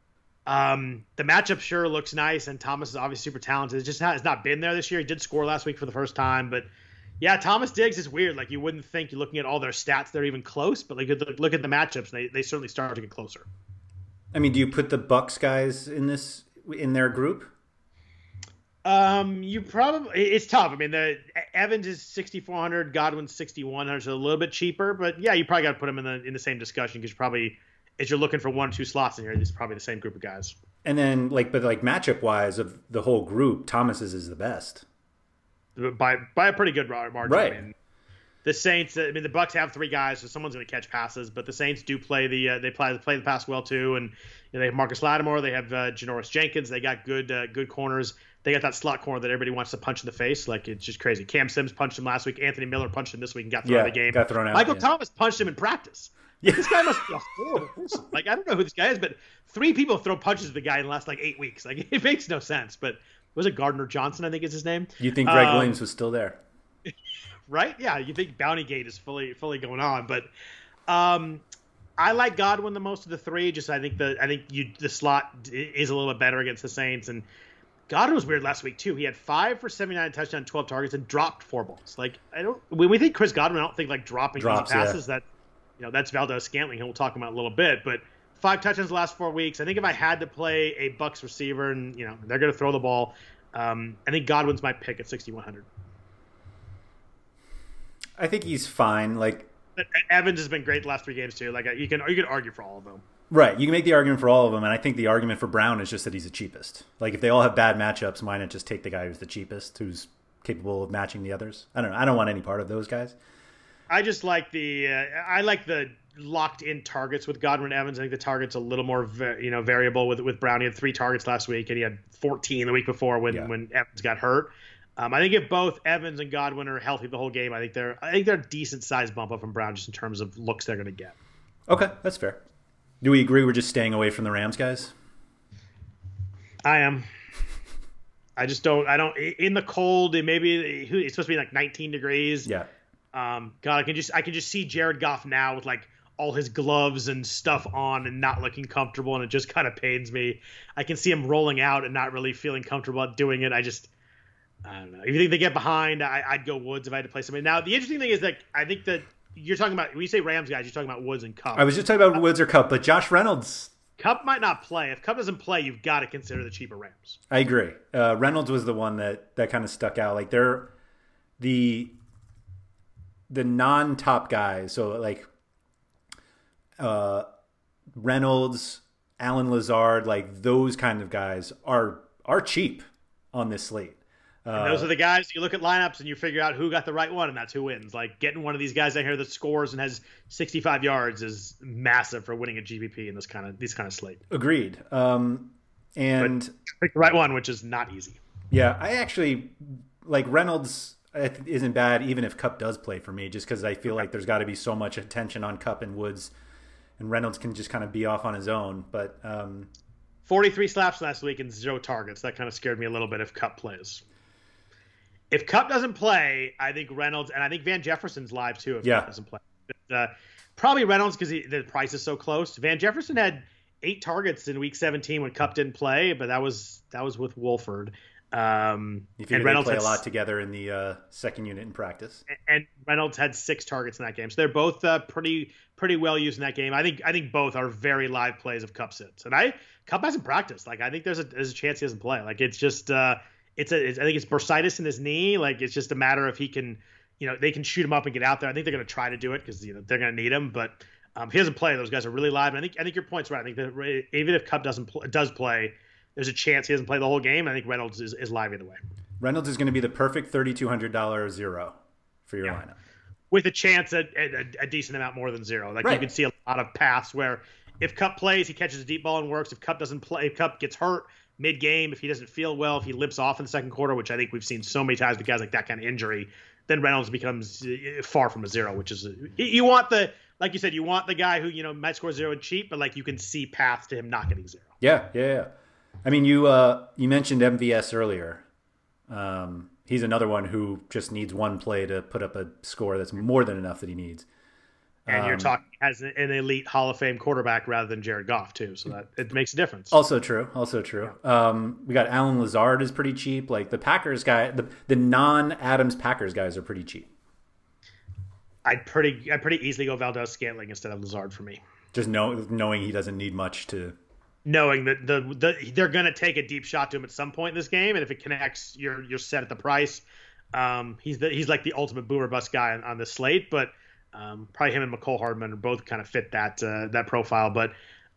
the matchup sure looks nice, and Thomas is obviously super talented. It just has not been there this year. He did score last week for the first time, but yeah, Thomas Diggs is weird. Like, you wouldn't think, you're looking at all their stats, they're even close, but like, look at the matchups, and they certainly start to get closer. I mean, do you put the Bucks guys in their group? You probably, it's tough. I mean, Evans is 6,400, Godwin's 6,100, so a little bit cheaper, but yeah, you probably got to put them in the same discussion, because as you're looking for 1 or 2 slots in here, it's probably the same group of guys. And then, matchup wise of the whole group, Thomas's is the best by a pretty good margin. Right. I mean, the Saints, the Bucks have 3 guys, so someone's going to catch passes, but the Saints do play they play the pass well too, and they have Marcus Lattimore, they have Janoris Jenkins, they got good corners. They got that slot corner that everybody wants to punch in the face. Like, it's just crazy. Cam Sims punched him last week. Anthony Miller punched him this week and got thrown out of the game. Got thrown out. Michael Thomas punched him in practice. Yeah. This guy must be a horrible person. Like, I don't know who this guy is, but 3 people throw punches at the guy in the last 8 weeks. Like, it makes no sense. But was it Gardner Johnson, I think is his name? You think Greg Williams was still there? Right? Yeah, you think Bountygate is fully going on, but I like Godwin the most of the 3. Just I think the slot is a little bit better against the Saints, and Godwin was weird last week too. He had 5 for 79, touchdown, 12 targets, and dropped 4 balls. Like, when we think Chris Godwin, I don't think like dropping easy passes. Yeah. That's Valdez Scantling, who we'll talk about in a little bit, but 5 touchdowns the last 4 weeks. I think if I had to play a Bucks receiver, and they're going to throw the ball, I think Godwin's my pick at 6,100. I think he's fine. Like, Evans has been great the last 3 games too. Like, you can argue for all of them. Right. You can make the argument for all of them, and I think the argument for Brown is just that he's the cheapest. Like, if they all have bad matchups, why not just take the guy who's the cheapest, who's capable of matching the others? I don't know. I don't want any part of those guys. I just like I like the locked in targets with Godwin and Evans. I think the target's a little more variable with Brown. He had 3 targets last week, and he had 14 the week before when Evans got hurt. I think if both Evans and Godwin are healthy the whole game, I think they're a decent sized bump up from Brown just in terms of looks they're going to get. Okay, that's fair. Do we agree we're just staying away from the Rams guys? I am. I just don't. I don't. In the cold, it's supposed to be like 19 degrees. Yeah. God, I can just see Jared Goff now with like all his gloves and stuff on and not looking comfortable, and it just kind of pains me. I can see him rolling out and not really feeling comfortable at doing it. I don't know. If you think they get behind, I'd go Woods if I had to play somebody. Now, the interesting thing is that I think that you're talking about, when you say Rams guys, you're talking about Woods and Kupp. I was just talking about Woods or Kupp, but Josh Reynolds. Kupp might not play. If Kupp doesn't play, you've got to consider the cheaper Rams. I agree. Reynolds was the one that kind of stuck out. Like, they're the non-top guys. So, like, Reynolds, Alan Lazard, like those kind of guys are cheap on this slate. And those are the guys you look at lineups and you figure out who got the right one, and that's who wins. Like, getting one of these guys out here that scores and has 65 yards is massive for winning a GPP in this kind of slate. Agreed. And pick the right one, which is not easy. Yeah, I actually like Reynolds. Isn't bad even if Kupp does play for me, just because I feel like there's got to be so much attention on Kupp and Woods, and Reynolds can just kind of be off on his own. But 43 slaps last week and 0 targets. That kind of scared me a little bit if Kupp plays. If Kupp doesn't play, I think Reynolds, and I think Van Jefferson's live too if Kupp doesn't play. But, probably Reynolds because the price is so close. Van Jefferson had 8 targets in week 17 when Kupp didn't play, but that was with Wolford. You figure they play a lot together in the second unit in practice. And Reynolds had 6 targets in that game, so they're both pretty well used in that game. I think both are very live plays if Kupp sits, and Kupp hasn't practiced. Like, I think there's a chance he doesn't play. Like, it's just I think it's bursitis in his knee. Like, it's just a matter of he can, they can shoot him up and get out there. I think they're going to try to do it because they're going to need him. But if he doesn't play, those guys are really live. And I think your point's right. I think that even if Kupp does play, there's a chance he doesn't play the whole game. I think Reynolds is live either way. Reynolds is going to be the perfect $3,200 0 for your lineup, with a chance at a decent amount more than 0. Like, you can see a lot of paths where if Kupp plays, he catches a deep ball and works. If Kupp doesn't play, if Kupp gets hurt mid-game, if he doesn't feel well, if he limps off in the second quarter, which I think we've seen so many times with guys like that kind of injury, then Reynolds becomes far from a 0, which is you want like you said, you want the guy who might score 0 and cheap, but like you can see paths to him not getting 0. Yeah. I mean, you mentioned MVS earlier. He's another one who just needs one play to put up a score that's more than enough that he needs. And you're talking as an elite Hall of Fame quarterback rather than Jared Goff too, so that it makes a difference. Also true. We got Alan Lazard is pretty cheap. Like, the Packers guy, the non-Adams Packers guys are pretty cheap. I'd pretty easily go Valdez-Scantling instead of Lazard for me. Just knowing he doesn't need much to. Knowing that they're going to take a deep shot to him at some point in this game, and if it connects, you're set at the price. He's like the ultimate boomer bust guy on the slate, but probably him and McCole Hardman both kind of fit that profile. But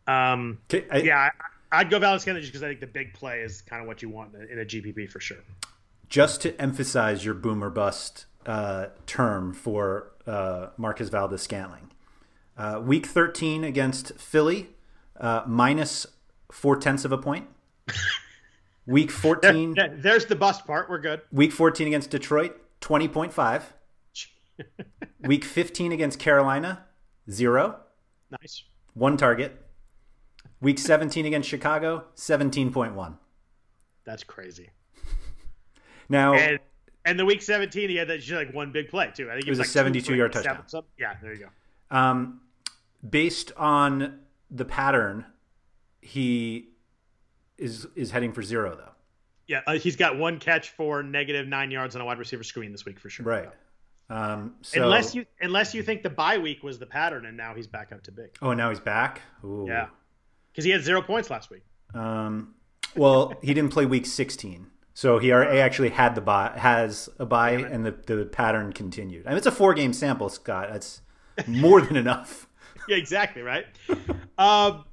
I'd go Valdez-Scantling just because I think the big play is kind of what you want in a GPP for sure. Just to emphasize your boomer bust term for Marquez Valdez-Scantling, week 13 against Philly. Minus 0.4 of a point. Week 14. There's the bust part. We're good. Week 14 against Detroit, 20.5. Week 15 against Carolina, 0. Nice. 1 target. Week 17 against Chicago, 17.1. That's crazy. Now, and the week 17, he had like one big play too. I think it was a 72-yard touchdown. Yeah, there you go. Based on the pattern, he is heading for 0 though. Yeah, he's got 1 catch for -9 yards on a wide receiver screen this week for sure. Right. So, unless you think the bye week was the pattern and now he's back up to big. Oh, now he's back? Ooh. Yeah. Because he had 0 points last week. Well, he didn't play week 16. So he actually had has a bye, and the pattern continued. I mean, it's a 4-game sample, Scott. That's more than enough. Yeah, exactly, right?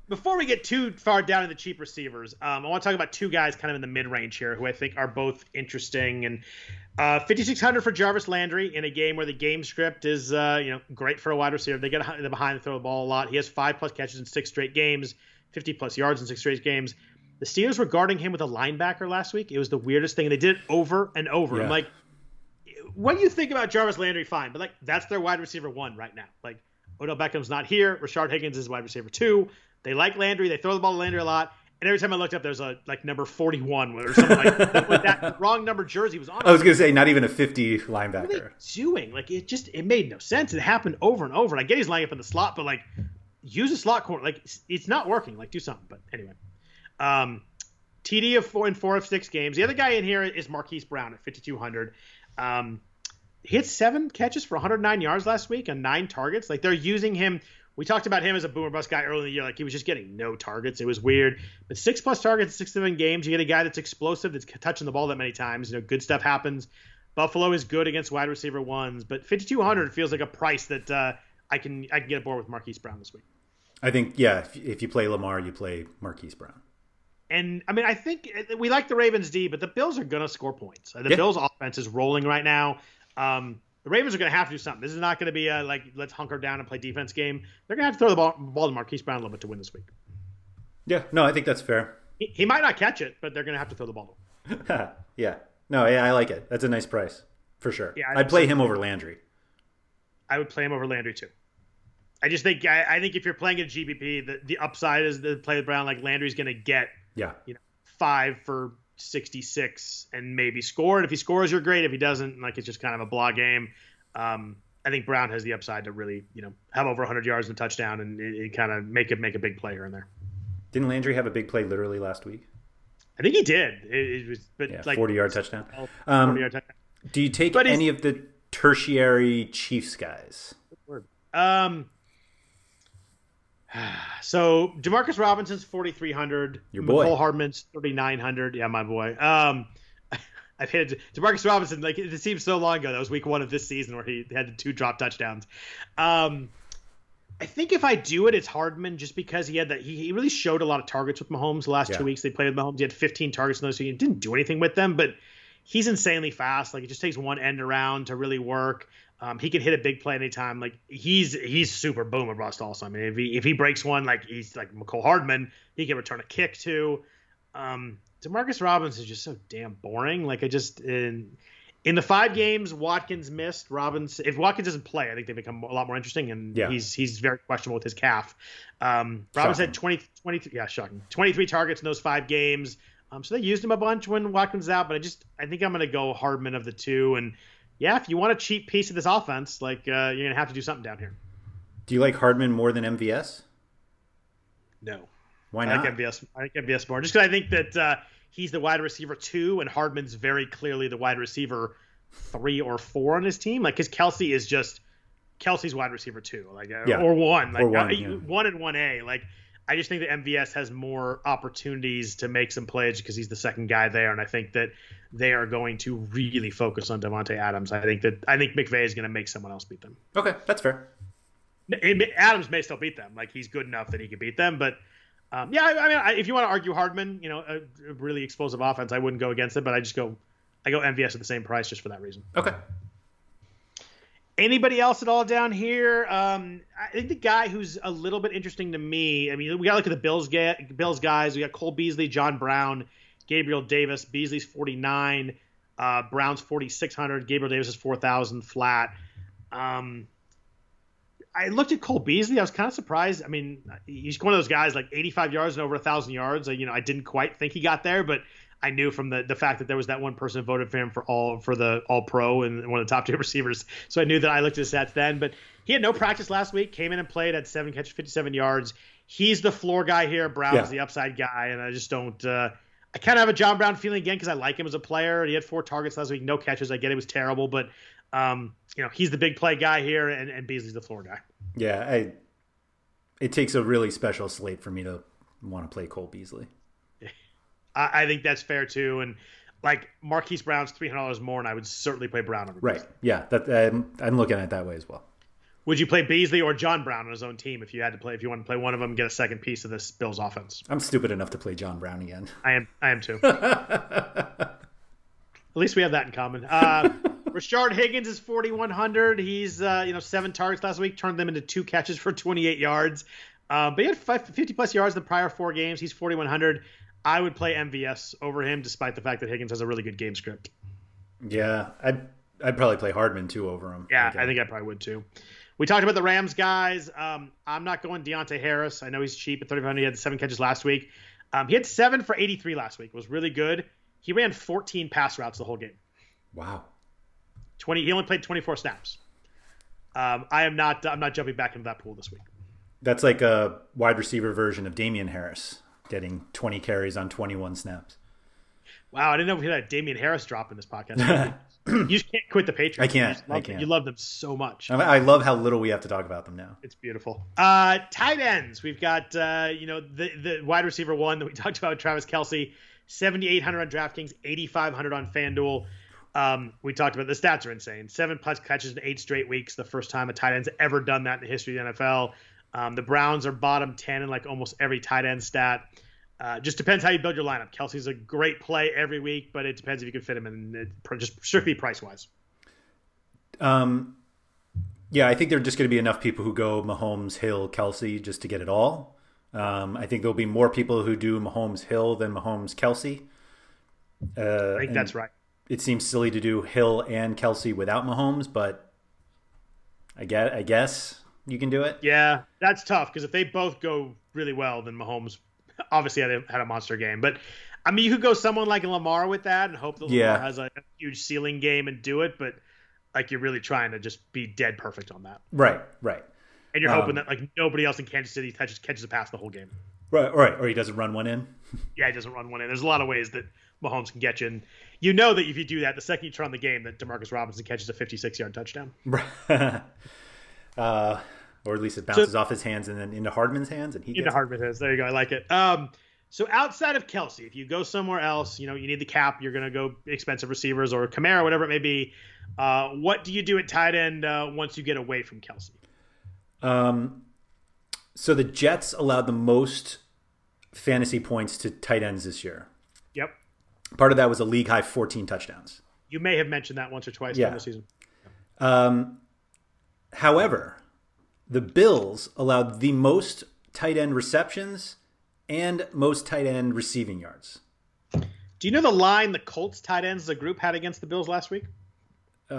Before we get too far down in the cheap receivers, I want to talk about two guys kind of in the mid-range here who I think are both interesting. And 5,600 for Jarvis Landry in a game where the game script is great for a wide receiver. They get behind and throw the ball a lot. He has 5+ catches in 6 straight games, 50+ yards in 6 straight games. The Steelers were guarding him with a linebacker last week. It was the weirdest thing. And they did it over and over. Yeah. I'm like, what do you think about Jarvis Landry? Fine. But, like, that's their wide receiver 1 right now. Like, Odell Beckham's not here. Rashard Higgins is wide receiver 2. They like Landry. They throw the ball to Landry a lot. And every time I looked up, there's a number 41 or something like that wrong number jersey was on. I was going to say, not even a 50 linebacker. What are they doing? Like, it made no sense. It happened over and over. And I get he's lining up in the slot, but, like, use a slot corner. Like, it's not working. Like, do something. But anyway. TD of 4 of 6 games. The other guy in here is Marquise Brown at 5,200. He had 7 catches for 109 yards last week and 9 targets. Like, they're using him. We talked about him as a boomer bust guy early in the year. Like, he was just getting no targets. It was weird. But 6+ targets, 6-7 games. You get a guy that's explosive, that's touching the ball that many times. Good stuff happens. Buffalo is good against wide receiver 1s, but 5,200 feels like a price that I can get aboard with Marquise Brown this week. I think, yeah, if you play Lamar, you play Marquise Brown. And, I mean, I think we like the Ravens D, but the Bills are going to score points. The Bills offense is rolling right now. The Ravens are going to have to do something. This is not going to be a, let's hunker down and play defense game. They're going to have to throw the ball to Marquise Brown a little bit to win this week. Yeah, no, I think that's fair. He might not catch it, but they're going to have to throw the ball to him. Yeah. No, yeah, I like it. That's a nice price, for sure. Yeah, I'd play him over Landry. I would play him over Landry, too. I just think I think if you're playing a GPP, the upside is the play with Brown. Like, Landry's going to get 5 for 66 and maybe score. And if he scores, you're great. If he doesn't, like, it's just kind of a blah game. I think Brown has the upside to really, have over 100 yards and a touchdown and it kind of make a big play here and there. Didn't Landry have a big play literally last week? I think he did. It was, but 40-yard touchdown. 40-yard touchdown. Do you take any of the tertiary Chiefs guys? So Demarcus Robinson's 4,300. Your boy. Mecole Hardman's 3,900. Yeah, my boy. I've hit Demarcus Robinson. Like, it seems so long ago. That was week 1 of this season where he had 2 drop touchdowns. I think if I do it, it's Hardman just because he had that. He really showed a lot of targets with Mahomes the last 2 weeks. They played with Mahomes. He had 15 targets in those. So he didn't do anything with them, but he's insanely fast. Like, it just takes one end around to really work. He can hit a big play anytime. Like, he's super boomer bust also. I mean, if he breaks one, like, he's like Mecole Hardman, he can return a kick too. Demarcus Robinson is just so damn boring. Like, in the 5 games Watkins missed, Robinson, if Watkins doesn't play, I think they become a lot more interesting. And he's very questionable with his calf. Robinson had 23 targets in those 5 games. So they used him a bunch when Watkins was out, but I think I'm going to go Hardman of the 2. And yeah, if you want a cheap piece of this offense, like, you're going to have to do something down here. Do you like Hardman more than MVS? No. Why not? I like MVS more. Just because I think that he's the wide receiver 2, and Hardman's very clearly the wide receiver 3 or 4 on his team. Like, because Kelsey's wide receiver 2, like, or 1, like, 1 and 1A. Like, I just think that MVS has more opportunities to make some plays because he's the second guy there, and I think that they are going to really focus on Devontae Adams. I think McVay is going to make someone else beat them. Okay, that's fair. Adams may still beat them. Like, he's good enough that he could beat them, but I mean, if you want to argue Hardman, a really explosive offense, I wouldn't go against it, but I go MVS at the same price just for that reason. Okay. Anybody else at all down here? I think the guy who's a little bit interesting to me, I mean, we got to look at the Bills guys. We got Cole Beasley, John Brown, Gabriel Davis. Beasley's 49, Brown's 4,600. Gabriel Davis is 4,000 flat. I looked at Cole Beasley. I was kind of surprised. I mean, he's one of those guys like 85 yards and over 1,000 yards. I didn't quite think he got there, but I knew from the fact that there was that one person who voted for him for the All-Pro and one of the top 2 receivers. So I knew that I looked at his stats then. But he had no practice last week, came in and played, had 7 catches, 57 yards. He's the floor guy here. Brown's the upside guy, and I just don't I kind of have a John Brown feeling again because I like him as a player. He had 4 targets last week, no catches. I get it was terrible, but he's the big play guy here, and Beasley's the floor guy. Yeah, it takes a really special slate for me to want to play Cole Beasley. I think that's fair too, and like Marquise Brown's $300 more, and I would certainly play Brown over Beasley. Right? Yeah, I'm looking at it that way as well. Would you play Beasley or John Brown on his own team if you had to play? If you want to play one of them, get a second piece of this Bills offense. I'm stupid enough to play John Brown again. I am too. At least we have that in common. Rashard Higgins is 4,100. He's 7 targets last week, turned them into 2 catches for 28 yards. But he had 50 plus yards in the prior 4 games. He's 4,100. I would play MVS over him, despite the fact that Higgins has a really good game script. Yeah, I'd probably play Hardman too over him. Yeah, I think I probably would too. We talked about the Rams guys. I'm not going Deontay Harris. I know he's cheap at 3,500. He had 7 catches last week. He had 7 for 83 last week. It was really good. He ran 14 pass routes the whole game. Wow. He only played 24 snaps. I'm not jumping back into that pool this week. That's like a wide receiver version of Damian Harris getting 20 carries on 21 snaps. Wow, I didn't know we had a Damian Harris drop in this podcast. You just can't quit the Patriots. I can't. You love them so much. I love how little we have to talk about them now. It's beautiful. Tight ends. We've got the wide receiver one that we talked about, Travis Kelce, 7,800 on DraftKings, 8,500 on FanDuel. We talked about the stats are insane. 7 plus catches in 8 straight weeks. The first time a tight end's ever done that in the history of the NFL. The Browns are bottom 10 in like almost every tight end stat. Just depends how you build your lineup. Kelsey's a great play every week, but it depends if you can fit him in, just strictly price-wise. Yeah, I think there are just going to be enough people who go Mahomes, Hill, Kelce just to get it all. I think there'll be more people who do Mahomes, Hill than Mahomes, Kelce. I think that's right. It seems silly to do Hill and Kelce without Mahomes, but I guess you can do it. Yeah, that's tough because if they both go really well, then Mahomes obviously had a monster game. But I mean, you could go someone like Lamar with that and hope that Lamar has a huge ceiling game and do it, but like you're really trying to just be dead perfect on that. Right. And you're hoping that like nobody else in Kansas City catches a pass the whole game. Right. Or he doesn't run one in. Yeah, he doesn't run one in. There's a lot of ways that Mahomes can get you. And you know that if you do that, the second you turn on the game, that Demarcus Robinson catches a 56-yard touchdown. Or at least it bounces off his hands and then into Hardman's hands. And Hardman's hands. There you go. I like it. So outside of Kelce, if you go somewhere else, you need the cap, you're going to go expensive receivers or Kamara, whatever it may be. What do you do at tight end once you get away from Kelce? So the Jets allowed the most fantasy points to tight ends this year. Yep. Part of that was a league high 14 touchdowns. You may have mentioned that once or twice during the season. However, the Bills allowed the most tight end receptions and most tight end receiving yards. Do you know the line the Colts tight ends as a group had against the Bills last week? It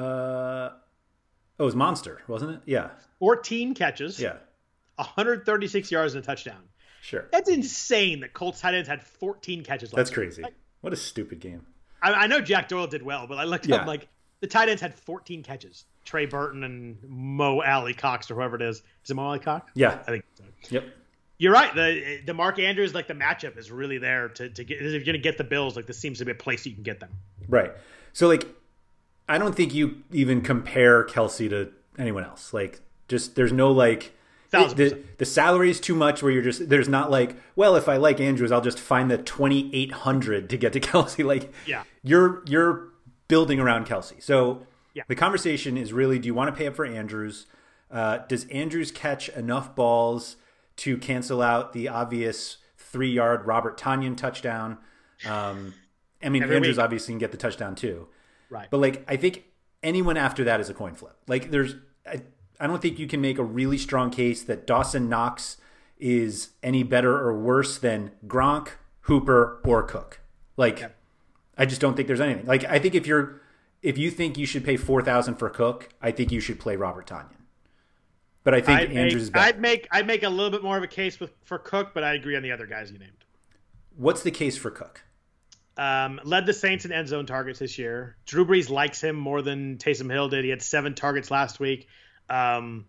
was monster, wasn't it? Yeah. 14 catches. Yeah. 136 yards and a touchdown. Sure. That's insane that Colts tight ends had 14 catches last That's week. crazy. What a stupid game. I know Jack Doyle did well, but I looked up like the tight ends had 14 catches. Trey Burton and Mo Alley Cox or whoever it is. Is it Mo Alley Cox? Yeah. I think so. Yep. You're right. The Mark Andrews, like the matchup is really there to get. If you're going to get the Bills, like this seems to be a place you can get them. Right. So like, I don't think you even compare Kelce to anyone else. Like, just there's no like. The salary is too much where there's not like, well, if I like Andrews, I'll just find the 2,800 to get to Kelce. Like, you're building around Kelce. So the conversation is really, do you want to pay up for Andrews? Does Andrews catch enough balls to cancel out the obvious 3-yard Robert Tonyan touchdown? I mean, Andrews obviously can get the touchdown too. Right. But like, I think anyone after that is a coin flip. Like I don't think you can make a really strong case that Dawson Knox is any better or worse than Gronk, Hooper, or Cook. Like, I just don't think there's anything. Like, I think if you think you should pay $4,000 for Cook, I think you should play Robert Tonyan. But I think Andrews is better. I'd make a little bit more of a case for Cook, but I agree on the other guys you named. What's the case for Cook? Led the Saints in end zone targets this year. Drew Brees likes him more than Taysom Hill did. He had 7 targets last week. I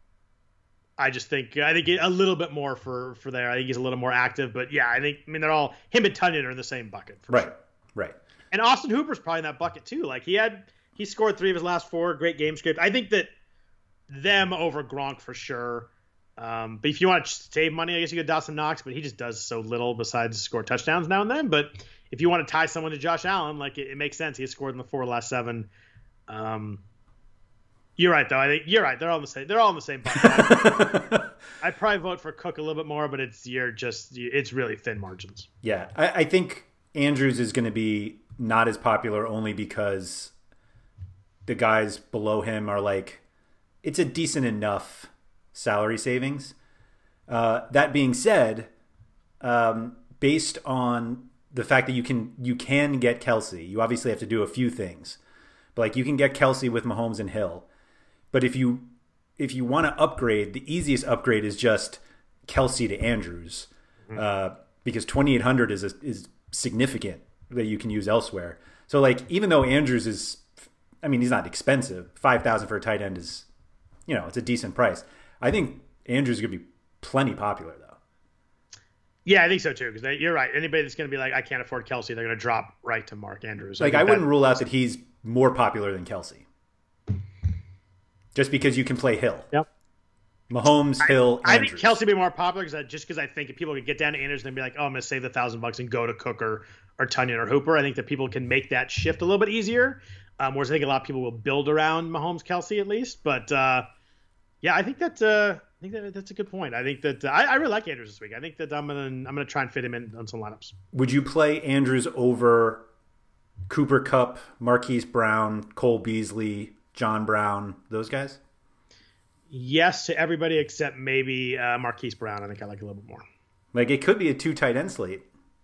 think a little bit more for there. I think he's a little more active, but they're all him and Tonyan are in the same bucket. Right. And Austin Hooper's probably in that bucket too. Like he scored 3 of his last 4, great game script. I think that them over Gronk for sure. But if you want to save money, I guess you get Dawson Knox, but he just does so little besides score touchdowns now and then. But if you want to tie someone to Josh Allen, like it makes sense. He has scored in the 4 of the last 7. You're right, though. I think you're right. They're all in the same. They're all in the same bucket. I'd probably vote for Cook a little bit more, but it's really thin margins. Yeah, I think Andrews is going to be not as popular only because the guys below him are like, it's a decent enough salary savings. That being said, based on the fact that you can get Kelsey, you obviously have to do a few things. But like you can get Kelsey with Mahomes and Hill. But if you want to upgrade, the easiest upgrade is just Kelsey to Andrews, because 2,800 is significant that you can use elsewhere. So like even though Andrews is, I mean, he's not expensive. 5,000 for a tight end is, it's a decent price. I think Andrews is going to be plenty popular though. Yeah, I think so too. Because you're right. Anybody that's going to be like, I can't afford Kelsey, they're going to drop right to Mark Andrews. I wouldn't rule out that he's more popular than Kelsey. Just because you can play Hill. Yep. Mahomes, Hill, I Andrews. think Kelsey would be more popular because I think if people could get down to Andrews and be like, oh, I'm going to save the $1,000 and go to Cook or Tunyon or Hooper. I think that people can make that shift a little bit easier. Whereas I think a lot of people will build around Mahomes, Kelsey at least. But yeah, I think that's a good point. I think that I really like Andrews this week. I think that I'm gonna try and fit him in on some lineups. Would you play Andrews over Cooper Kupp, Marquise Brown, Cole Beasley, John Brown, those guys? Yes, to everybody except maybe Marquise Brown. I think I like a little bit more. Like it could be a 2 tight end slate.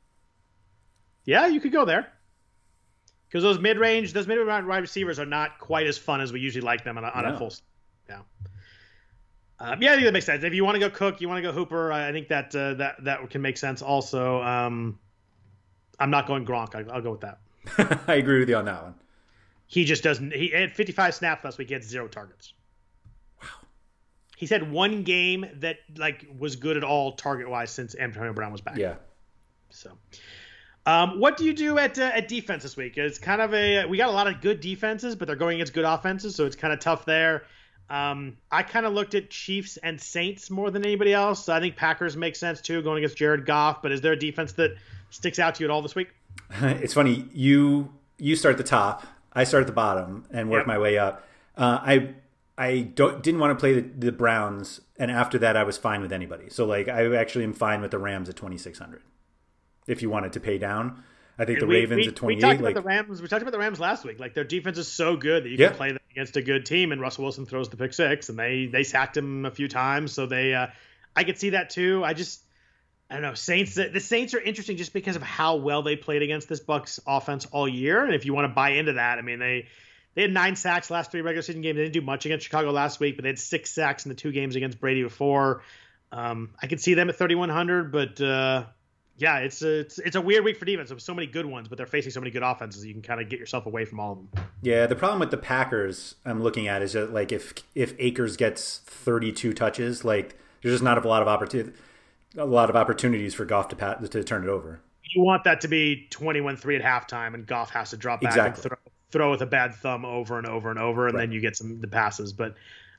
Yeah, you could go there. Because those mid-range wide receivers are not quite as fun as we usually like them on a full. Yeah. Yeah, I think that makes sense. If you want to go Cook, you want to go Hooper, I think that can make sense. Also, I'm not going Gronk. I'll go with that. I agree with you on that one. He just doesn't. He had 55 snaps last week. He had 0 targets. Wow. He's had one game that was good at all target wise since Antonio Brown was back. Yeah. So. What do you do at defense this week? It's kind of we got a lot of good defenses, but they're going against good offenses, so it's kind of tough there. I kind of looked at Chiefs and Saints more than anybody else. I think Packers make sense too, going against Jared Goff. But is there a defense that sticks out to you at all this week? It's funny. You start at the top, I start at the bottom, and work my way up. I didn't want to play the Browns, and after that, I was fine with anybody. So I actually am fine with the Rams at 2,600. If you wanted to pay down, I think the Ravens at 28. We talked about the Rams. We talked about the Rams last week. Their defense is so good that you can play them against a good team. And Russell Wilson throws the pick 6, and they sacked him a few times. So I could see that too. I don't know. Saints. The Saints are interesting just because of how well they played against this Bucs offense all year. And if you want to buy into that, I mean they had 9 sacks last 3 regular season games. They didn't do much against Chicago last week, but they had 6 sacks in the 2 games against Brady before. I could see them at 3,100, but. Yeah, it's a weird week for defense. There's so many good ones, but they're facing so many good offenses. You can kind of get yourself away from all of them. Yeah, the problem with the Packers I'm looking at is that if Akers gets 32 touches, there's just not a lot of opportunities for Goff to turn it over. You want that to be 21-3 at halftime, and Goff has to drop back and throw with a bad thumb over and over and over, and then you get the passes. But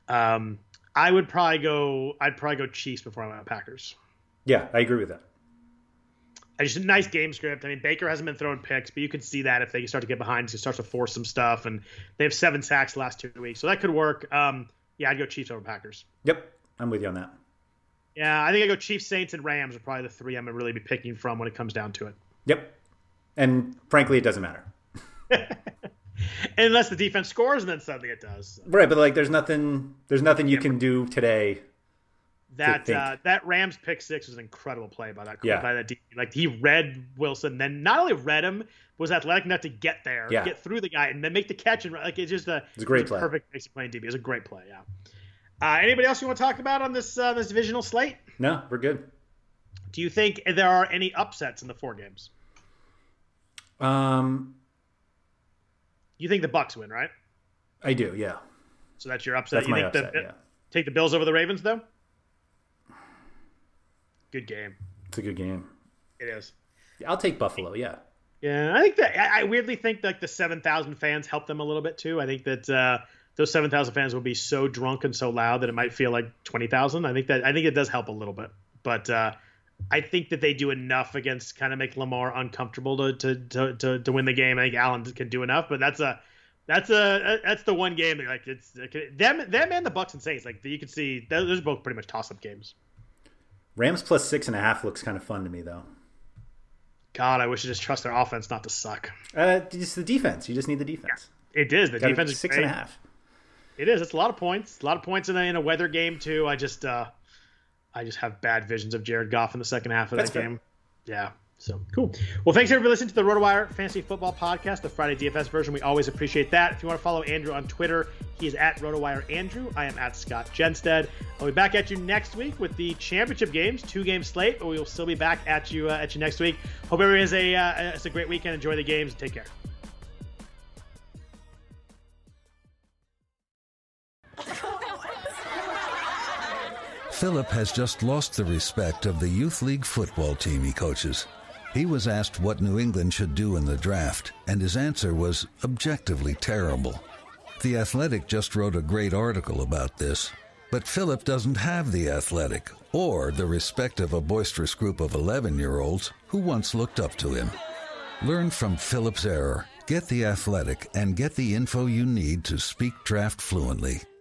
I'd probably go Chiefs before I went Packers. Yeah, I agree with that. Just a nice game script. I mean, Baker hasn't been throwing picks, but you can see that if they start to get behind, he starts to force some stuff, and they have 7 sacks the last 2 weeks, so that could work. Yeah, I'd go Chiefs over Packers. Yep, I'm with you on that. Yeah, I think I go Chiefs, Saints, and Rams are probably the 3 I'm gonna really be picking from when it comes down to it. Yep, and frankly, it doesn't matter. Unless the defense scores, and then suddenly it does. Right, but there's nothing you can do today. That Rams pick 6 was an incredible play by that DB. He read Wilson, then not only read him, was athletic enough to get there, get through the guy, and then make the catch. And it's just it's a great play. Perfect basic play in DB. It was a great play. Yeah. Anybody else you want to talk about on this divisional slate? No, we're good. Do you think there are any upsets in the 4 games? You think the Bucs win, right? I do. Yeah. So that's your upset. That's my upset. Take the Bills over the Ravens, though. Good game. It's a good game. It is. I'll take Buffalo, yeah. Yeah, I think that I weirdly think the 7,000 fans help them a little bit too. I think that those 7,000 fans will be so drunk and so loud that it might feel like 20,000. I think it does help a little bit, but I think that they do enough against kind of make Lamar uncomfortable to win the game. I think Allen can do enough, but that's a That's the one game that, like, it's them and the Bucks and Saints. Like, you can see those are both pretty much toss-up games. Rams plus 6.5 looks kind of fun to me, though. God, I wish you just trust their offense not to suck. Just the defense. You just need the defense. Yeah, it is. The defense is 6.5. It is. It's a lot of points. A lot of points in a weather game too. I just have bad visions of Jared Goff in the second half of that game. Yeah. So cool. Well, thanks everybody for listening to the RotoWire Fantasy Football Podcast, the Friday DFS version. We always appreciate that. If you want to follow Andrew on Twitter, he is at RotoWire Andrew. I am at Scott Genstead. I'll be back at you next week with the championship games, 2-game slate, but we will still be back at you next week. Hope everybody has a great weekend. Enjoy the games. Take care. Philip has just lost the respect of the youth league football team he coaches. He was asked what New England should do in the draft, and his answer was objectively terrible. The Athletic just wrote a great article about this, but Philip doesn't have the Athletic or the respect of a boisterous group of 11-year-olds who once looked up to him. Learn from Philip's error, get the Athletic, and get the info you need to speak draft fluently.